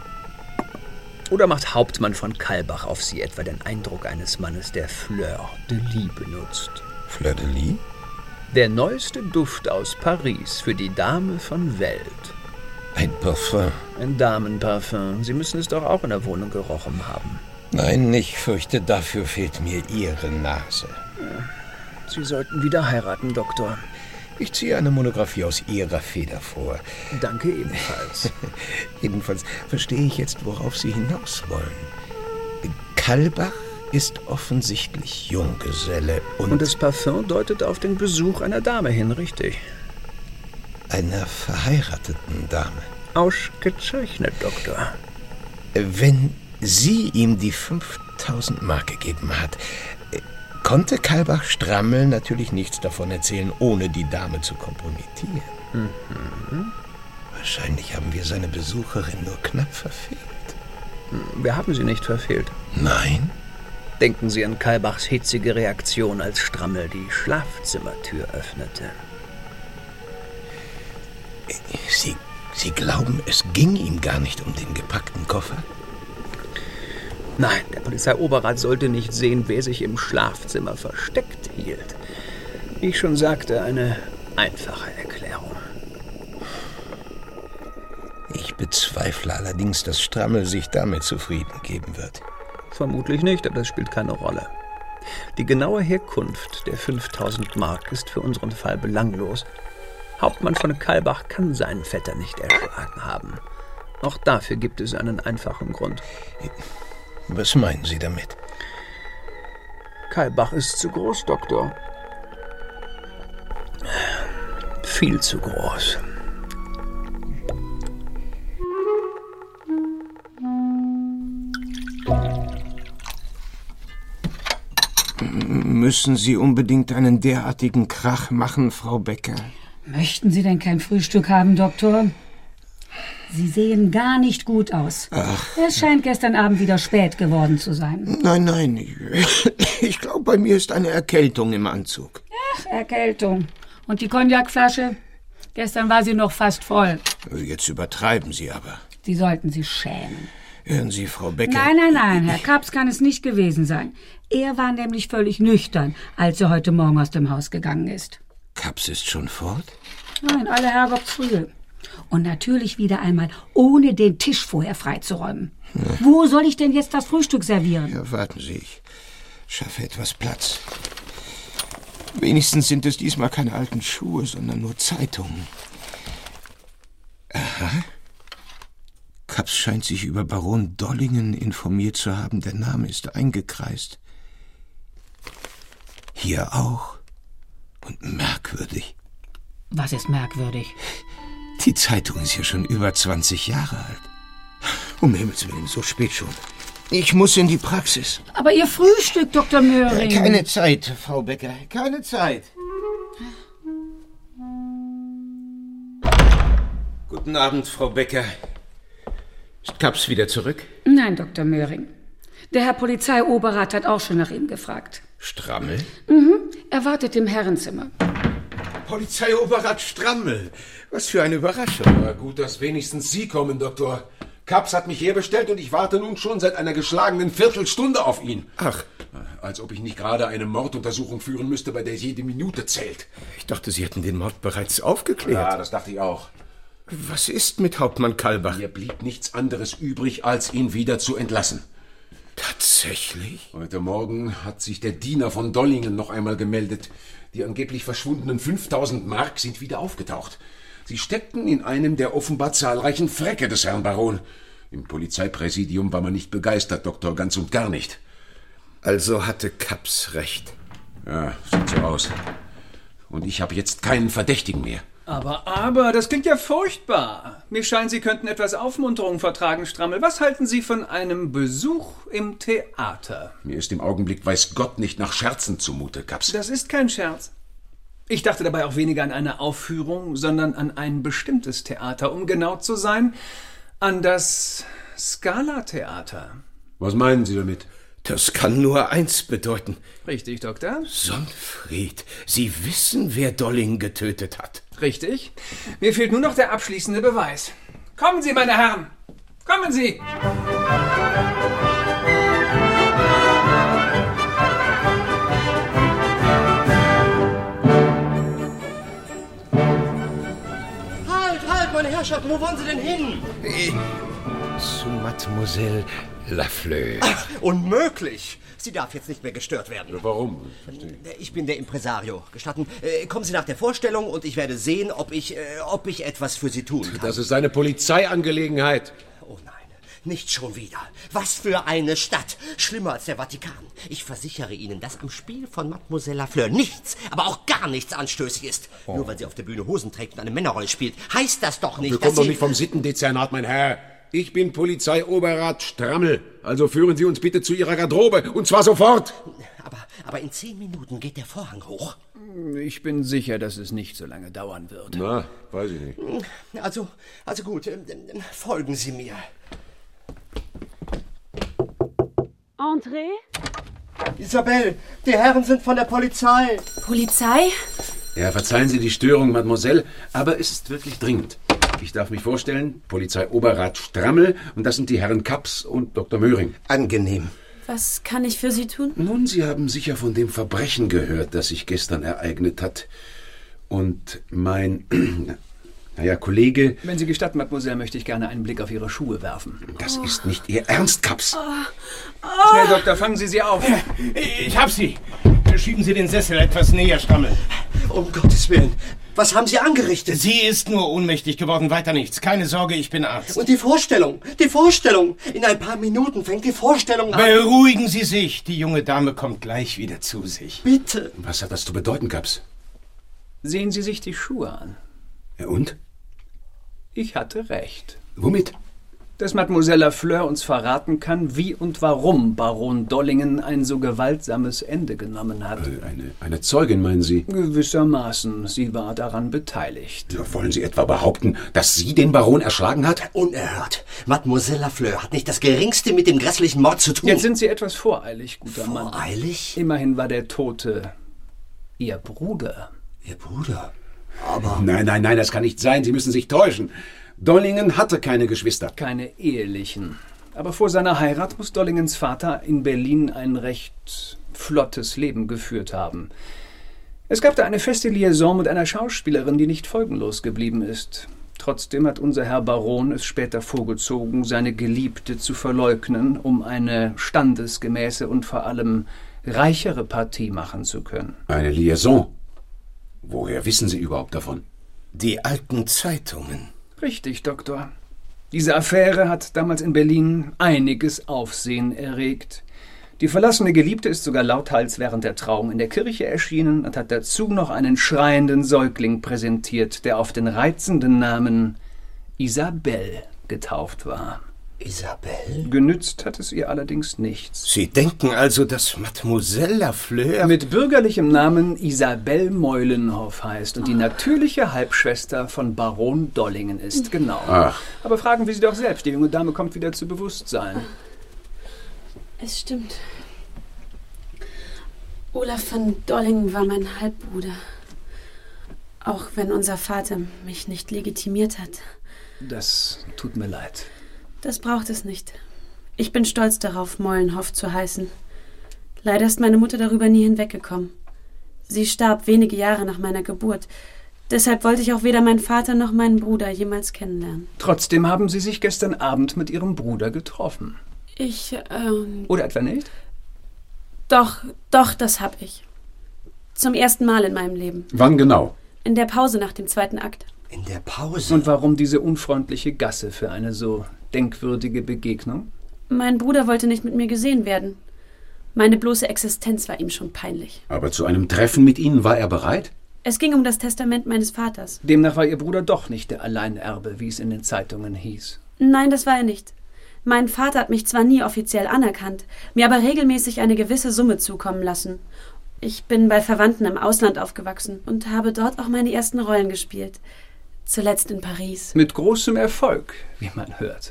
Oder macht Hauptmann von Kalbach auf Sie etwa den Eindruck eines Mannes, der Fleur de Lis benutzt? Fleur de Lis? Der neueste Duft aus Paris für die Dame von Welt. Ein Parfum? Ein Damenparfum. Sie müssen es doch auch in der Wohnung gerochen haben. Nein, ich fürchte, dafür fehlt mir Ihre Nase. Sie sollten wieder heiraten, Doktor. Ich ziehe eine Monographie aus Ihrer Feder vor. Danke ebenfalls. Jedenfalls verstehe ich jetzt, worauf Sie hinaus wollen. Kalbach ist offensichtlich Junggeselle und... Und das Parfum deutet auf den Besuch einer Dame hin, richtig? Einer verheirateten Dame. Ausgezeichnet, Doktor. Wenn sie ihm die fünftausend Mark gegeben hat, konnte Kalbach Strammel natürlich nichts davon erzählen, ohne die Dame zu kompromittieren. Mhm. Wahrscheinlich haben wir seine Besucherin nur knapp verfehlt. Wir haben sie nicht verfehlt. Nein? Denken Sie an Kailbachs hitzige Reaktion, als Strammel die Schlafzimmertür öffnete. Sie, Sie glauben, es ging ihm gar nicht um den gepackten Koffer? Nein, der Polizeioberrat sollte nicht sehen, wer sich im Schlafzimmer versteckt hielt. Wie ich schon sagte, eine einfache Erklärung. Ich bezweifle allerdings, dass Strammel sich damit zufrieden geben wird. Vermutlich nicht, aber das spielt keine Rolle. Die genaue Herkunft der fünftausend Mark ist für unseren Fall belanglos. Hauptmann von Kailbach kann seinen Vetter nicht erschlagen haben. Auch dafür gibt es einen einfachen Grund. Was meinen Sie damit? Kailbach ist zu groß, Doktor. Viel zu groß. Müssen Sie unbedingt einen derartigen Krach machen, Frau Becker? Möchten Sie denn kein Frühstück haben, Doktor? Sie sehen gar nicht gut aus. Ach. Es scheint gestern Abend wieder spät geworden zu sein. Nein, nein. Ich, ich glaube, bei mir ist eine Erkältung im Anzug. Ach, Erkältung. Und die Cognacflasche? Gestern war sie noch fast voll. Jetzt übertreiben Sie aber. Sie sollten sich schämen. Hören Sie, Frau Becker... Nein, nein, nein, Herr Kaps kann es nicht gewesen sein. Er war nämlich völlig nüchtern, als er heute Morgen aus dem Haus gegangen ist. Kaps ist schon fort? Nein, alle Herrgottsfrühe. Und natürlich wieder einmal, ohne den Tisch vorher freizuräumen. Ja. Wo soll ich denn jetzt das Frühstück servieren? Ja, warten Sie, ich schaffe etwas Platz. Wenigstens sind es diesmal keine alten Schuhe, sondern nur Zeitungen. Aha. Kaps scheint sich über Baron Dollingen informiert zu haben. Der Name ist eingekreist. Hier auch. Und merkwürdig. Was ist merkwürdig? Die Zeitung ist ja schon über zwanzig Jahre alt. Um Himmels Willen, so spät schon. Ich muss in die Praxis. Aber Ihr Frühstück, Doktor Möhring. Keine Zeit, Frau Becker, keine Zeit. Guten Abend, Frau Becker. Ist Kaps wieder zurück? Nein, Doktor Möhring. Der Herr Polizeioberrat hat auch schon nach ihm gefragt. Strammel? Mhm, er wartet im Herrenzimmer. Polizeioberrat Strammel. Was für eine Überraschung. Na gut, dass wenigstens Sie kommen, Doktor. Kaps hat mich herbestellt und ich warte nun schon seit einer geschlagenen Viertelstunde auf ihn. Ach. Als ob ich nicht gerade eine Morduntersuchung führen müsste, bei der jede Minute zählt. Ich dachte, Sie hätten den Mord bereits aufgeklärt. Ja, das dachte ich auch. Was ist mit Hauptmann Kailbach? Mir blieb nichts anderes übrig, als ihn wieder zu entlassen. Tatsächlich? Heute Morgen hat sich der Diener von Dollingen noch einmal gemeldet. Die angeblich verschwundenen fünftausend Mark sind wieder aufgetaucht. Sie steckten in einem der offenbar zahlreichen Fräcke des Herrn Baron. Im Polizeipräsidium war man nicht begeistert, Doktor, ganz und gar nicht. Also hatte Kaps recht. Ja, sieht so aus. Und ich habe jetzt keinen Verdächtigen mehr. Aber, aber, das klingt ja furchtbar. Mir scheint, Sie könnten etwas Aufmunterung vertragen, Strammel. Was halten Sie von einem Besuch im Theater? Mir ist im Augenblick weiß Gott nicht nach Scherzen zumute, Kaps. Das ist kein Scherz. Ich dachte dabei auch weniger an eine Aufführung, sondern an ein bestimmtes Theater. Um genau zu sein, an das Scala-Theater. Was meinen Sie damit? Das kann nur eins bedeuten. Richtig, Doktor? Sonfried, Sie wissen, wer Dolling getötet hat. Richtig. Mir fehlt nur noch der abschließende Beweis. Kommen Sie, meine Herren! Kommen Sie! Halt, halt, meine Herrschaften, wo wollen Sie denn hin? Zu Mademoiselle Lafleur. Ach, unmöglich! Sie darf jetzt nicht mehr gestört werden. Warum? Verstehe. Ich bin der Impresario. Gestatten, äh, kommen Sie nach der Vorstellung und ich werde sehen, ob ich, äh, ob ich etwas für Sie tun kann. Das ist eine Polizeiangelegenheit. Oh nein, nicht schon wieder. Was für eine Stadt. Schlimmer als der Vatikan. Ich versichere Ihnen, dass am Spiel von Mademoiselle Lafleur nichts, aber auch gar nichts anstößig ist. Oh. Nur weil sie auf der Bühne Hosen trägt und eine Männerrolle spielt, heißt das doch nicht, Wir dass kommen doch sie... nicht vom Sittendezernat, mein Herr. Ich bin Polizeioberrat Strammel. Also führen Sie uns bitte zu Ihrer Garderobe. Und zwar sofort. Aber, aber in zehn Minuten geht der Vorhang hoch. Ich bin sicher, dass es nicht so lange dauern wird. Na, weiß ich nicht. Also, also gut, äh, folgen Sie mir. Entree? Isabelle, die Herren sind von der Polizei. Polizei? Ja, verzeihen Sie die Störung, Mademoiselle, aber es ist wirklich dringend. Ich darf mich vorstellen, Polizeioberrat Strammel, und das sind die Herren Kaps und Doktor Möhring. Angenehm. Was kann ich für Sie tun? Nun, Sie haben sicher von dem Verbrechen gehört, das sich gestern ereignet hat. Und mein, naja, Kollege... Wenn Sie gestatten, Mademoiselle, möchte ich gerne einen Blick auf Ihre Schuhe werfen. Das oh. ist nicht Ihr Ernst, Kaps. Oh. Oh. Schnell, Doktor, fangen Sie sie auf. Ich hab sie. Schieben Sie den Sessel etwas näher, Strammel. Um Gottes Willen. Was haben Sie angerichtet? Sie ist nur ohnmächtig geworden, weiter nichts. Keine Sorge, ich bin Arzt. Und die Vorstellung, die Vorstellung. In ein paar Minuten fängt die Vorstellung an. Beruhigen Sie sich. Die junge Dame kommt gleich wieder zu sich. Bitte. Was hat das zu bedeuten, Kaps? Sehen Sie sich die Schuhe an. Ja, und? Ich hatte recht. Womit? Dass Mademoiselle Lafleur uns verraten kann, wie und warum Baron Dollingen ein so gewaltsames Ende genommen hat. Eine, eine Zeugin, meinen Sie? Gewissermaßen. Sie war daran beteiligt. Ja, wollen Sie etwa behaupten, dass sie den Baron erschlagen hat? Unerhört. Mademoiselle Lafleur hat nicht das Geringste mit dem grässlichen Mord zu tun. Jetzt sind Sie etwas voreilig, guter Mann. Voreilig? Immerhin war der Tote Ihr Bruder. Ihr Bruder? Aber... Nein, nein, nein, das kann nicht sein. Sie müssen sich täuschen. Dollingen hatte keine Geschwister. Keine ehelichen. Aber vor seiner Heirat muss Dollingens Vater in Berlin ein recht flottes Leben geführt haben. Es gab da eine feste Liaison mit einer Schauspielerin, die nicht folgenlos geblieben ist. Trotzdem hat unser Herr Baron es später vorgezogen, seine Geliebte zu verleugnen, um eine standesgemäße und vor allem reichere Partie machen zu können. Eine Liaison? Woher wissen Sie überhaupt davon? Die alten Zeitungen. Richtig, Doktor. Diese Affäre hat damals in Berlin einiges Aufsehen erregt. Die verlassene Geliebte ist sogar lauthals während der Trauung in der Kirche erschienen und hat dazu noch einen schreienden Säugling präsentiert, der auf den reizenden Namen Isabelle getauft war. Isabelle? Genützt hat es ihr allerdings nichts. Sie denken also, dass Mademoiselle Lafleur mit bürgerlichem Namen Isabelle Meulenhoff heißt und die natürliche Halbschwester von Baron Dollingen ist, genau. Ach. Aber fragen wir sie doch selbst, die junge Dame kommt wieder zu Bewusstsein. Es stimmt. Olaf von Dollingen war mein Halbbruder. Auch wenn unser Vater mich nicht legitimiert hat. Das tut mir leid. Das braucht es nicht. Ich bin stolz darauf, Meulenhoff zu heißen. Leider ist meine Mutter darüber nie hinweggekommen. Sie starb wenige Jahre nach meiner Geburt. Deshalb wollte ich auch weder meinen Vater noch meinen Bruder jemals kennenlernen. Trotzdem haben Sie sich gestern Abend mit Ihrem Bruder getroffen. Ich, ähm... Oder etwa nicht? Doch, doch, das hab ich. Zum ersten Mal in meinem Leben. Wann genau? In der Pause nach dem zweiten Akt. In der Pause? Und warum diese unfreundliche Gasse für eine so denkwürdige Begegnung? Mein Bruder wollte nicht mit mir gesehen werden. Meine bloße Existenz war ihm schon peinlich. Aber zu einem Treffen mit Ihnen war er bereit? Es ging um das Testament meines Vaters. Demnach war Ihr Bruder doch nicht der Alleinerbe, wie es in den Zeitungen hieß. Nein, das war er nicht. Mein Vater hat mich zwar nie offiziell anerkannt, mir aber regelmäßig eine gewisse Summe zukommen lassen. Ich bin bei Verwandten im Ausland aufgewachsen und habe dort auch meine ersten Rollen gespielt. Zuletzt in Paris. Mit großem Erfolg, wie man hört.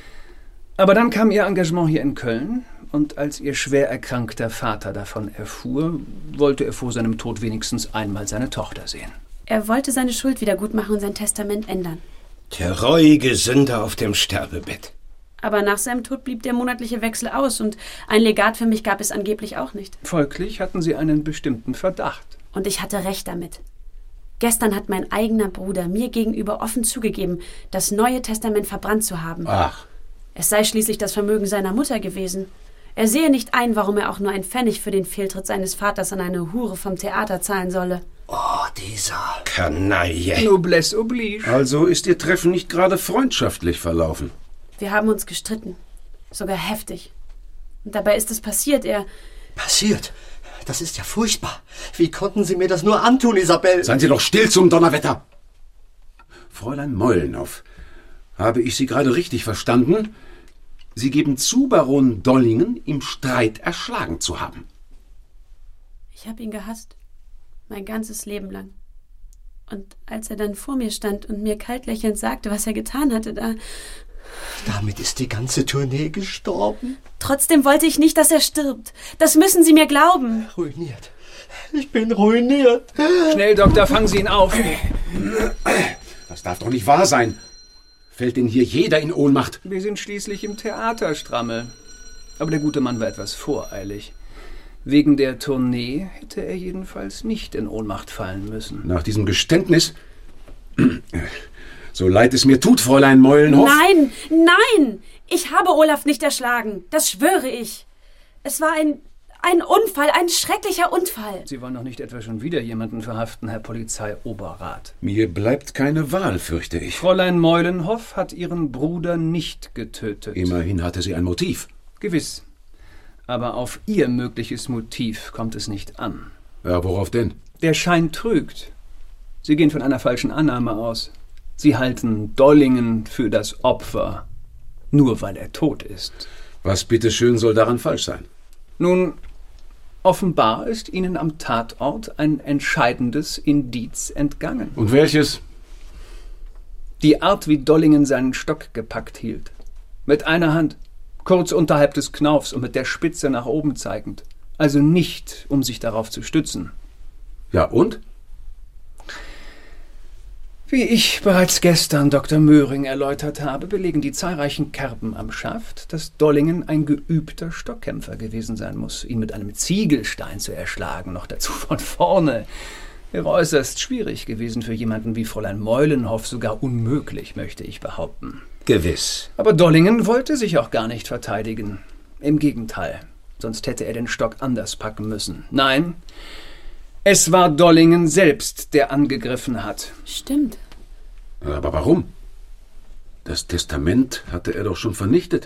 Aber dann kam Ihr Engagement hier in Köln, und als Ihr schwer erkrankter Vater davon erfuhr, wollte er vor seinem Tod wenigstens einmal seine Tochter sehen. Er wollte seine Schuld wiedergutmachen und sein Testament ändern. Der reuige Sünder auf dem Sterbebett. Aber nach seinem Tod blieb der monatliche Wechsel aus und ein Legat für mich gab es angeblich auch nicht. Folglich hatten Sie einen bestimmten Verdacht. Und ich hatte recht damit. Gestern hat mein eigener Bruder mir gegenüber offen zugegeben, das Neue Testament verbrannt zu haben. Ach. Es sei schließlich das Vermögen seiner Mutter gewesen. Er sehe nicht ein, warum er auch nur einen Pfennig für den Fehltritt seines Vaters an eine Hure vom Theater zahlen solle. Oh, dieser Kanaille. Noblesse oblige. Also ist Ihr Treffen nicht gerade freundschaftlich verlaufen? Wir haben uns gestritten. Sogar heftig. Und dabei ist es passiert, er... Passiert? Das ist ja furchtbar. Wie konnten Sie mir das nur antun, Isabelle? Seien Sie doch still zum Donnerwetter! Fräulein Meulenhoff, habe ich Sie gerade richtig verstanden? Sie geben zu, Baron Dollingen im Streit erschlagen zu haben. Ich habe ihn gehasst. Mein ganzes Leben lang. Und als er dann vor mir stand und mir kalt lächelnd sagte, was er getan hatte, da... Damit ist die ganze Tournee gestorben. Trotzdem wollte ich nicht, dass er stirbt. Das müssen Sie mir glauben. Ruiniert. Ich bin ruiniert. Schnell, Doktor, fangen Sie ihn auf. Das darf doch nicht wahr sein. Fällt denn hier jeder in Ohnmacht? Wir sind schließlich im Theater, Strammel. Aber der gute Mann war etwas voreilig. Wegen der Tournee hätte er jedenfalls nicht in Ohnmacht fallen müssen. Nach diesem Geständnis... So leid es mir tut, Fräulein Meulenhoff. Nein, nein! Ich habe Olaf nicht erschlagen. Das schwöre ich. Es war ein, ein Unfall, ein schrecklicher Unfall. Sie wollen doch nicht etwa schon wieder jemanden verhaften, Herr Polizeioberrat. Mir bleibt keine Wahl, fürchte ich. Fräulein Meulenhoff hat ihren Bruder nicht getötet. Immerhin hatte sie ein Motiv. Gewiss. Aber auf ihr mögliches Motiv kommt es nicht an. Ja, worauf denn? Der Schein trügt. Sie gehen von einer falschen Annahme aus. Sie halten Dollingen für das Opfer, nur weil er tot ist. Was bitteschön soll daran falsch sein? Nun, offenbar ist Ihnen am Tatort ein entscheidendes Indiz entgangen. Und welches? Die Art, wie Dollingen seinen Stock gepackt hielt. Mit einer Hand, kurz unterhalb des Knaufs und mit der Spitze nach oben zeigend. Also nicht, um sich darauf zu stützen. Ja, und? Wie ich bereits gestern Doktor Möhring erläutert habe, belegen die zahlreichen Kerben am Schaft, dass Dollingen ein geübter Stockkämpfer gewesen sein muss. Ihn mit einem Ziegelstein zu erschlagen, noch dazu von vorne, wäre äußerst schwierig gewesen für jemanden wie Fräulein Meulenhoff, sogar unmöglich, möchte ich behaupten. Gewiss. Aber Dollingen wollte sich auch gar nicht verteidigen. Im Gegenteil, sonst hätte er den Stock anders packen müssen. Nein, es war Dollingen selbst, der angegriffen hat. Stimmt. Aber warum? Das Testament hatte er doch schon vernichtet.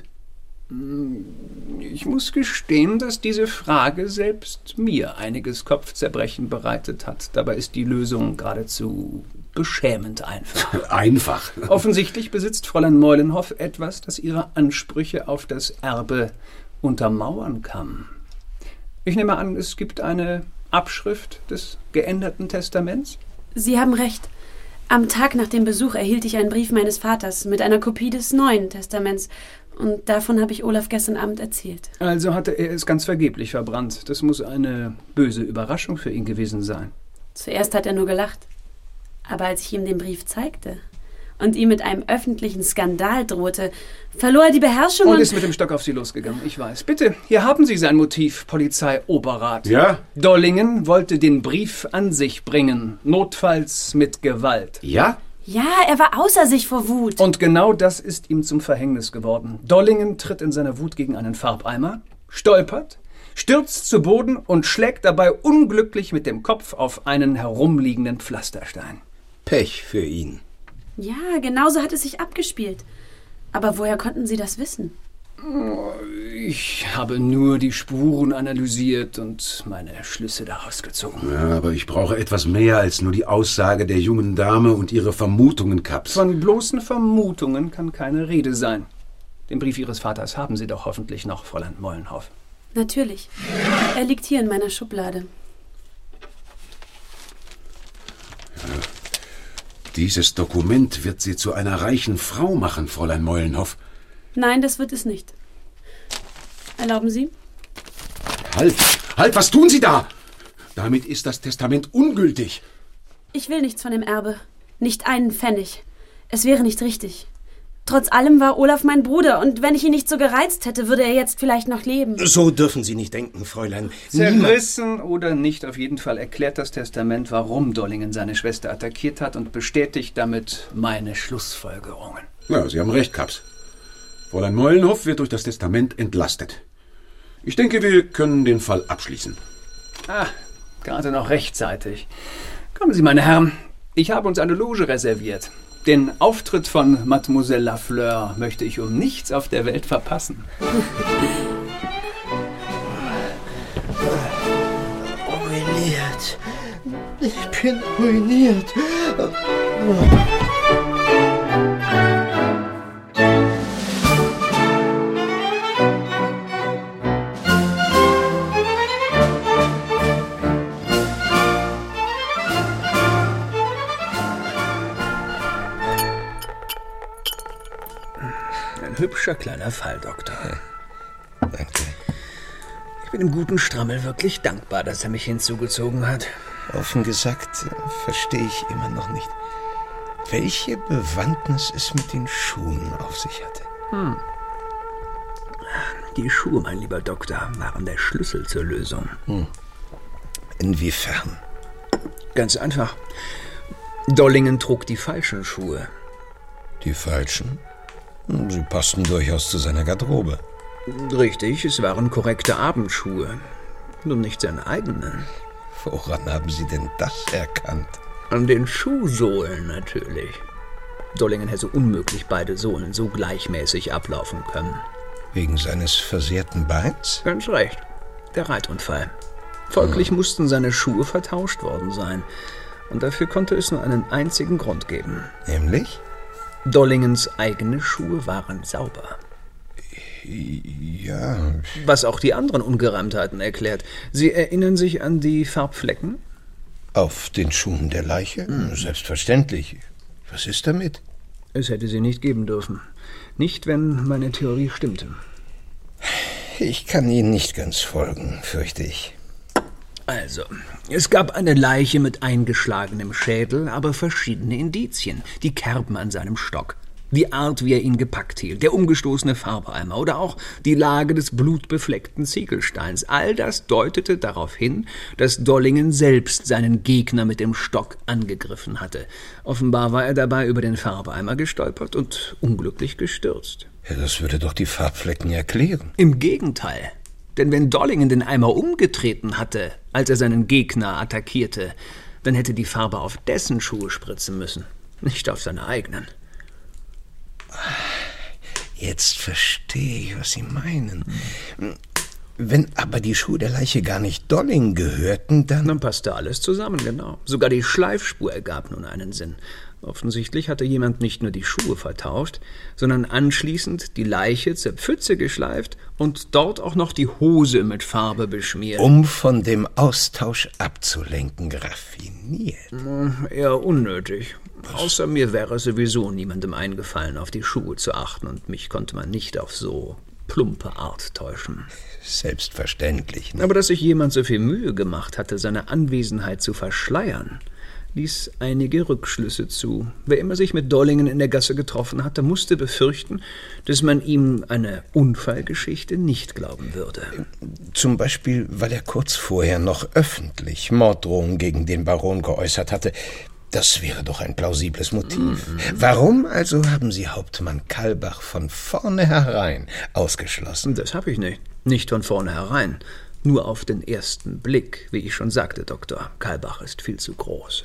Ich muss gestehen, dass diese Frage selbst mir einiges Kopfzerbrechen bereitet hat. Dabei ist die Lösung geradezu beschämend einfach. Einfach? Offensichtlich besitzt Fräulein Meulenhoff etwas, das ihre Ansprüche auf das Erbe untermauern kann. Ich nehme an, es gibt eine Abschrift des geänderten Testaments? Sie haben recht. Am Tag nach dem Besuch erhielt ich einen Brief meines Vaters mit einer Kopie des neuen Testaments. Und davon habe ich Olaf gestern Abend erzählt. Also hatte er es ganz vergeblich verbrannt. Das muss eine böse Überraschung für ihn gewesen sein. Zuerst hat er nur gelacht. Aber als ich ihm den Brief zeigte und ihm mit einem öffentlichen Skandal drohte, verlor er die Beherrschung und... Und ist mit dem Stock auf Sie losgegangen, ich weiß. Bitte, hier haben Sie sein Motiv, Polizeioberrat. Ja? Dollingen wollte den Brief an sich bringen, notfalls mit Gewalt. Ja? Ja, er war außer sich vor Wut. Und genau das ist ihm zum Verhängnis geworden. Dollingen tritt in seiner Wut gegen einen Farbeimer, stolpert, stürzt zu Boden und schlägt dabei unglücklich mit dem Kopf auf einen herumliegenden Pflasterstein. Pech für ihn. Ja, genauso hat es sich abgespielt. Aber woher konnten Sie das wissen? Ich habe nur die Spuren analysiert und meine Schlüsse daraus gezogen. Ja, aber ich brauche etwas mehr als nur die Aussage der jungen Dame und ihre Vermutungen, Kaps. Von bloßen Vermutungen kann keine Rede sein. Den Brief Ihres Vaters haben Sie doch hoffentlich noch, Fräulein Meulenhoff. Natürlich. Er liegt hier in meiner Schublade. Ja. Dieses Dokument wird Sie zu einer reichen Frau machen, Fräulein Meulenhoff. Nein, das wird es nicht. Erlauben Sie? Halt! Halt, was tun Sie da? Damit ist das Testament ungültig. Ich will nichts von dem Erbe. Nicht einen Pfennig. Es wäre nicht richtig. Trotz allem war Olaf mein Bruder, und wenn ich ihn nicht so gereizt hätte, würde er jetzt vielleicht noch leben. So dürfen Sie nicht denken, Fräulein. Zerrissen oder nicht, auf jeden Fall erklärt das Testament, warum Dollingen seine Schwester attackiert hat und bestätigt damit meine Schlussfolgerungen. Ja, Sie haben recht, Kaps. Fräulein Meulenhoff wird durch das Testament entlastet. Ich denke, wir können den Fall abschließen. Ah, gerade noch rechtzeitig. Kommen Sie, meine Herren. Ich habe uns eine Loge reserviert. Den Auftritt von Mademoiselle Lafleur möchte ich um nichts auf der Welt verpassen. Ruiniert. Ich bin ruiniert. hübscher kleiner Fall, Doktor. Ja, danke. Ich bin dem guten Strammel wirklich dankbar, dass er mich hinzugezogen hat. Offen gesagt, verstehe ich immer noch nicht, welche Bewandtnis es mit den Schuhen auf sich hatte. Hm. Die Schuhe, mein lieber Doktor, waren der Schlüssel zur Lösung. Hm. Inwiefern? Ganz einfach. Dollingen trug die falschen Schuhe. Die falschen? Sie passten durchaus zu seiner Garderobe. Richtig, es waren korrekte Abendschuhe. Nur nicht seine eigenen. Woran haben Sie denn das erkannt? An den Schuhsohlen natürlich. Dollingen hätte unmöglich beide Sohlen so gleichmäßig ablaufen können. Wegen seines versehrten Beins? Ganz recht. Der Reitunfall. Folglich hm. mussten seine Schuhe vertauscht worden sein. Und dafür konnte es nur einen einzigen Grund geben. Nämlich? Dollingens eigene Schuhe waren sauber. Ja. Was auch die anderen Ungereimtheiten erklärt. Sie erinnern sich an die Farbflecken? Auf den Schuhen der Leiche? Hm. Selbstverständlich. Was ist damit? Es hätte sie nicht geben dürfen. Nicht, wenn meine Theorie stimmte. Ich kann Ihnen nicht ganz folgen, fürchte ich. Also, es gab eine Leiche mit eingeschlagenem Schädel, aber verschiedene Indizien. Die Kerben an seinem Stock, die Art, wie er ihn gepackt hielt, der umgestoßene Farbeimer oder auch die Lage des blutbefleckten Ziegelsteins. All das deutete darauf hin, dass Dollingen selbst seinen Gegner mit dem Stock angegriffen hatte. Offenbar war er dabei über den Farbeimer gestolpert und unglücklich gestürzt. Ja, das würde doch die Farbflecken erklären. Im Gegenteil. Denn wenn Dollingen den Eimer umgetreten hatte, als er seinen Gegner attackierte, dann hätte die Farbe auf dessen Schuhe spritzen müssen, nicht auf seine eigenen. Jetzt verstehe ich, was Sie meinen. Wenn aber die Schuhe der Leiche gar nicht Dollingen gehörten, dann... Dann passte alles zusammen, genau. Sogar die Schleifspur ergab nun einen Sinn. Offensichtlich hatte jemand nicht nur die Schuhe vertauscht, sondern anschließend die Leiche zur Pfütze geschleift und dort auch noch die Hose mit Farbe beschmiert. Um von dem Austausch abzulenken, raffiniert. Eher unnötig. Außer mir wäre sowieso niemandem eingefallen, auf die Schuhe zu achten, und mich konnte man nicht auf so plumpe Art täuschen. Selbstverständlich. Ne? Aber dass sich jemand so viel Mühe gemacht hatte, seine Anwesenheit zu verschleiern, ließ einige Rückschlüsse zu. Wer immer sich mit Dollingen in der Gasse getroffen hatte, musste befürchten, dass man ihm eine Unfallgeschichte nicht glauben würde. Zum Beispiel, weil er kurz vorher noch öffentlich Morddrohungen gegen den Baron geäußert hatte. Das wäre doch ein plausibles Motiv. Mhm. Warum also haben Sie Hauptmann Kahlbach von vornherein ausgeschlossen? Das habe ich nicht. Nicht von vornherein. Nur auf den ersten Blick. Wie ich schon sagte, Doktor, Kahlbach ist viel zu groß.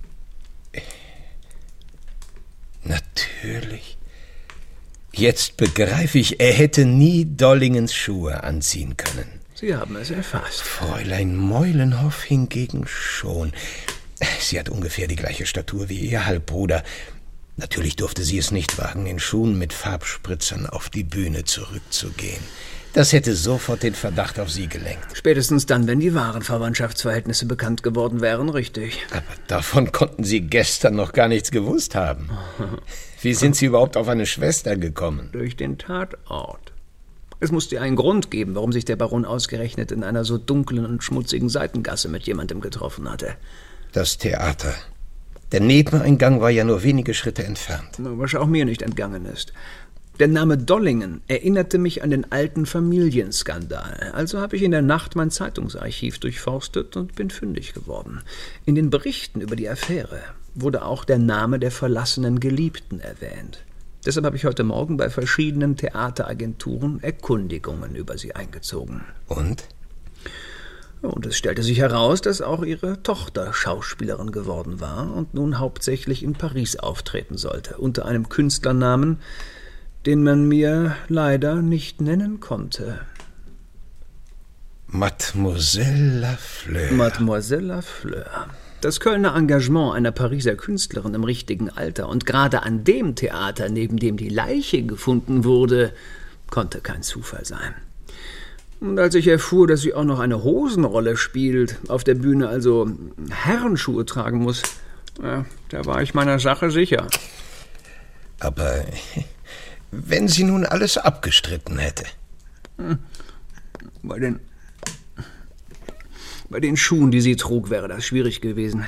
Natürlich. Jetzt begreife ich, er hätte nie Dollingens Schuhe anziehen können. Sie haben es erfasst. Fräulein Meulenhoff hingegen schon. Sie hat ungefähr die gleiche Statur wie ihr Halbbruder. Natürlich durfte sie es nicht wagen, in Schuhen mit Farbspritzern auf die Bühne zurückzugehen. Das hätte sofort den Verdacht auf sie gelenkt. Spätestens dann, wenn die wahren Verwandtschaftsverhältnisse bekannt geworden wären, richtig. Aber davon konnten Sie gestern noch gar nichts gewusst haben. Wie sind Sie überhaupt auf eine Schwester gekommen? Durch den Tatort. Es musste einen Grund geben, warum sich der Baron ausgerechnet in einer so dunklen und schmutzigen Seitengasse mit jemandem getroffen hatte. Das Theater. Der Nebeneingang war ja nur wenige Schritte entfernt. Was auch mir nicht entgangen ist. Der Name Dollingen erinnerte mich an den alten Familienskandal. Also habe ich in der Nacht mein Zeitungsarchiv durchforstet und bin fündig geworden. In den Berichten über die Affäre wurde auch der Name der verlassenen Geliebten erwähnt. Deshalb habe ich heute Morgen bei verschiedenen Theateragenturen Erkundigungen über sie eingezogen. Und? Und es stellte sich heraus, dass auch ihre Tochter Schauspielerin geworden war und nun hauptsächlich in Paris auftreten sollte, unter einem Künstlernamen, den man mir leider nicht nennen konnte. Mademoiselle Lafleur. Mademoiselle Lafleur. Das Kölner Engagement einer Pariser Künstlerin im richtigen Alter und gerade an dem Theater, neben dem die Leiche gefunden wurde, konnte kein Zufall sein. Und als ich erfuhr, dass sie auch noch eine Hosenrolle spielt, auf der Bühne also Herrenschuhe tragen muss, ja, da war ich meiner Sache sicher. Aber Wenn sie nun alles abgestritten hätte. Bei den, bei den Schuhen, die sie trug, wäre das schwierig gewesen.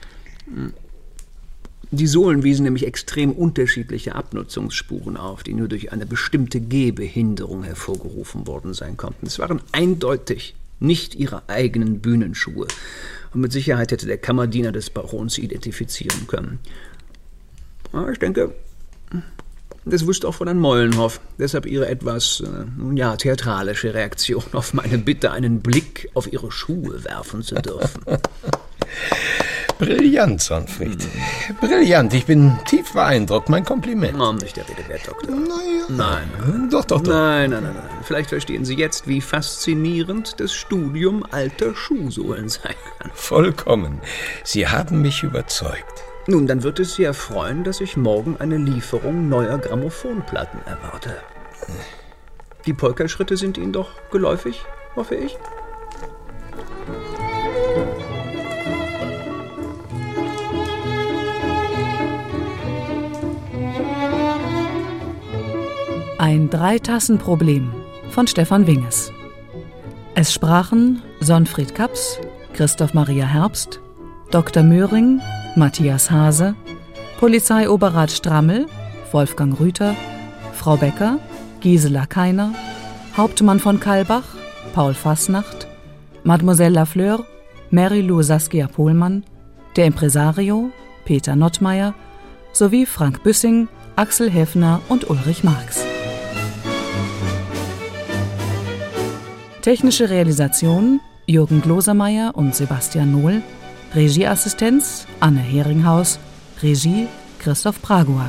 Die Sohlen wiesen nämlich extrem unterschiedliche Abnutzungsspuren auf, die nur durch eine bestimmte Gehbehinderung hervorgerufen worden sein konnten. Es waren eindeutig nicht ihre eigenen Bühnenschuhe. Und mit Sicherheit hätte der Kammerdiener des Barons sie identifizieren können. Aber ich denke, das wusste auch Fräulein Mollenhoff. Deshalb ihre etwas, äh, nun ja, theatralische Reaktion auf meine Bitte, einen Blick auf ihre Schuhe werfen zu dürfen. Brillant, Sonfried. Hm. Brillant. Ich bin tief beeindruckt. Mein Kompliment. Oh, nicht der Rede wert, Doktor. Naja. Nein. Doch, doch, doch. Nein, nein, nein, nein. Vielleicht verstehen Sie jetzt, wie faszinierend das Studium alter Schuhsohlen sein kann. Vollkommen. Sie haben mich überzeugt. Nun, dann wird es Sie erfreuen, dass ich morgen eine Lieferung neuer Grammophonplatten erwarte. Die Polkaschritte sind Ihnen doch geläufig, hoffe ich? Ein Drei-Tassen-Problem von Stefan Winges. Es sprachen Sonfried Kaps, Christoph Maria Herbst, Doktor Möhring, Matthias Hase, Polizeioberrat Strammel, Wolfgang Rüther, Frau Becker, Gisela Keiner, Hauptmann von Kalbach, Paul Fasnacht, Mademoiselle Lafleur, Mary-Lou Saskia Pohlmann, der Impresario, Peter Nottmeier, sowie Frank Büssing, Axel Heffner und Ulrich Marx. Technische Realisation Jürgen Glosermeier und Sebastian Nohl. Regieassistenz Anne Heringhaus. Regie Christoph Pragua.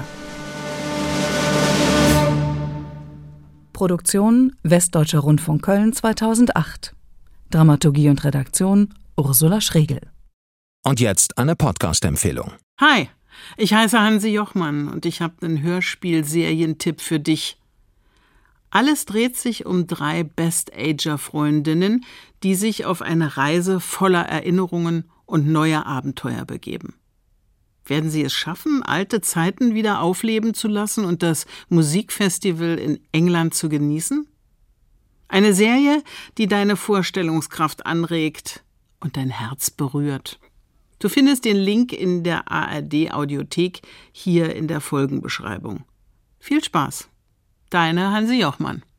Produktion Westdeutscher Rundfunk Köln zweitausendacht. Dramaturgie und Redaktion Ursula Schregel. Und jetzt eine Podcast-Empfehlung. Hi, ich heiße Hansi Jochmann und ich habe einen Hörspiel-Serientipp für dich. Alles dreht sich um drei Best-Ager-Freundinnen, die sich auf eine Reise voller Erinnerungen und neuer Abenteuer begeben. Werden sie es schaffen, alte Zeiten wieder aufleben zu lassen und das Musikfestival in England zu genießen? Eine Serie, die deine Vorstellungskraft anregt und dein Herz berührt. Du findest den Link in der A R D-Audiothek hier in der Folgenbeschreibung. Viel Spaß! Deine Hansi Jochmann.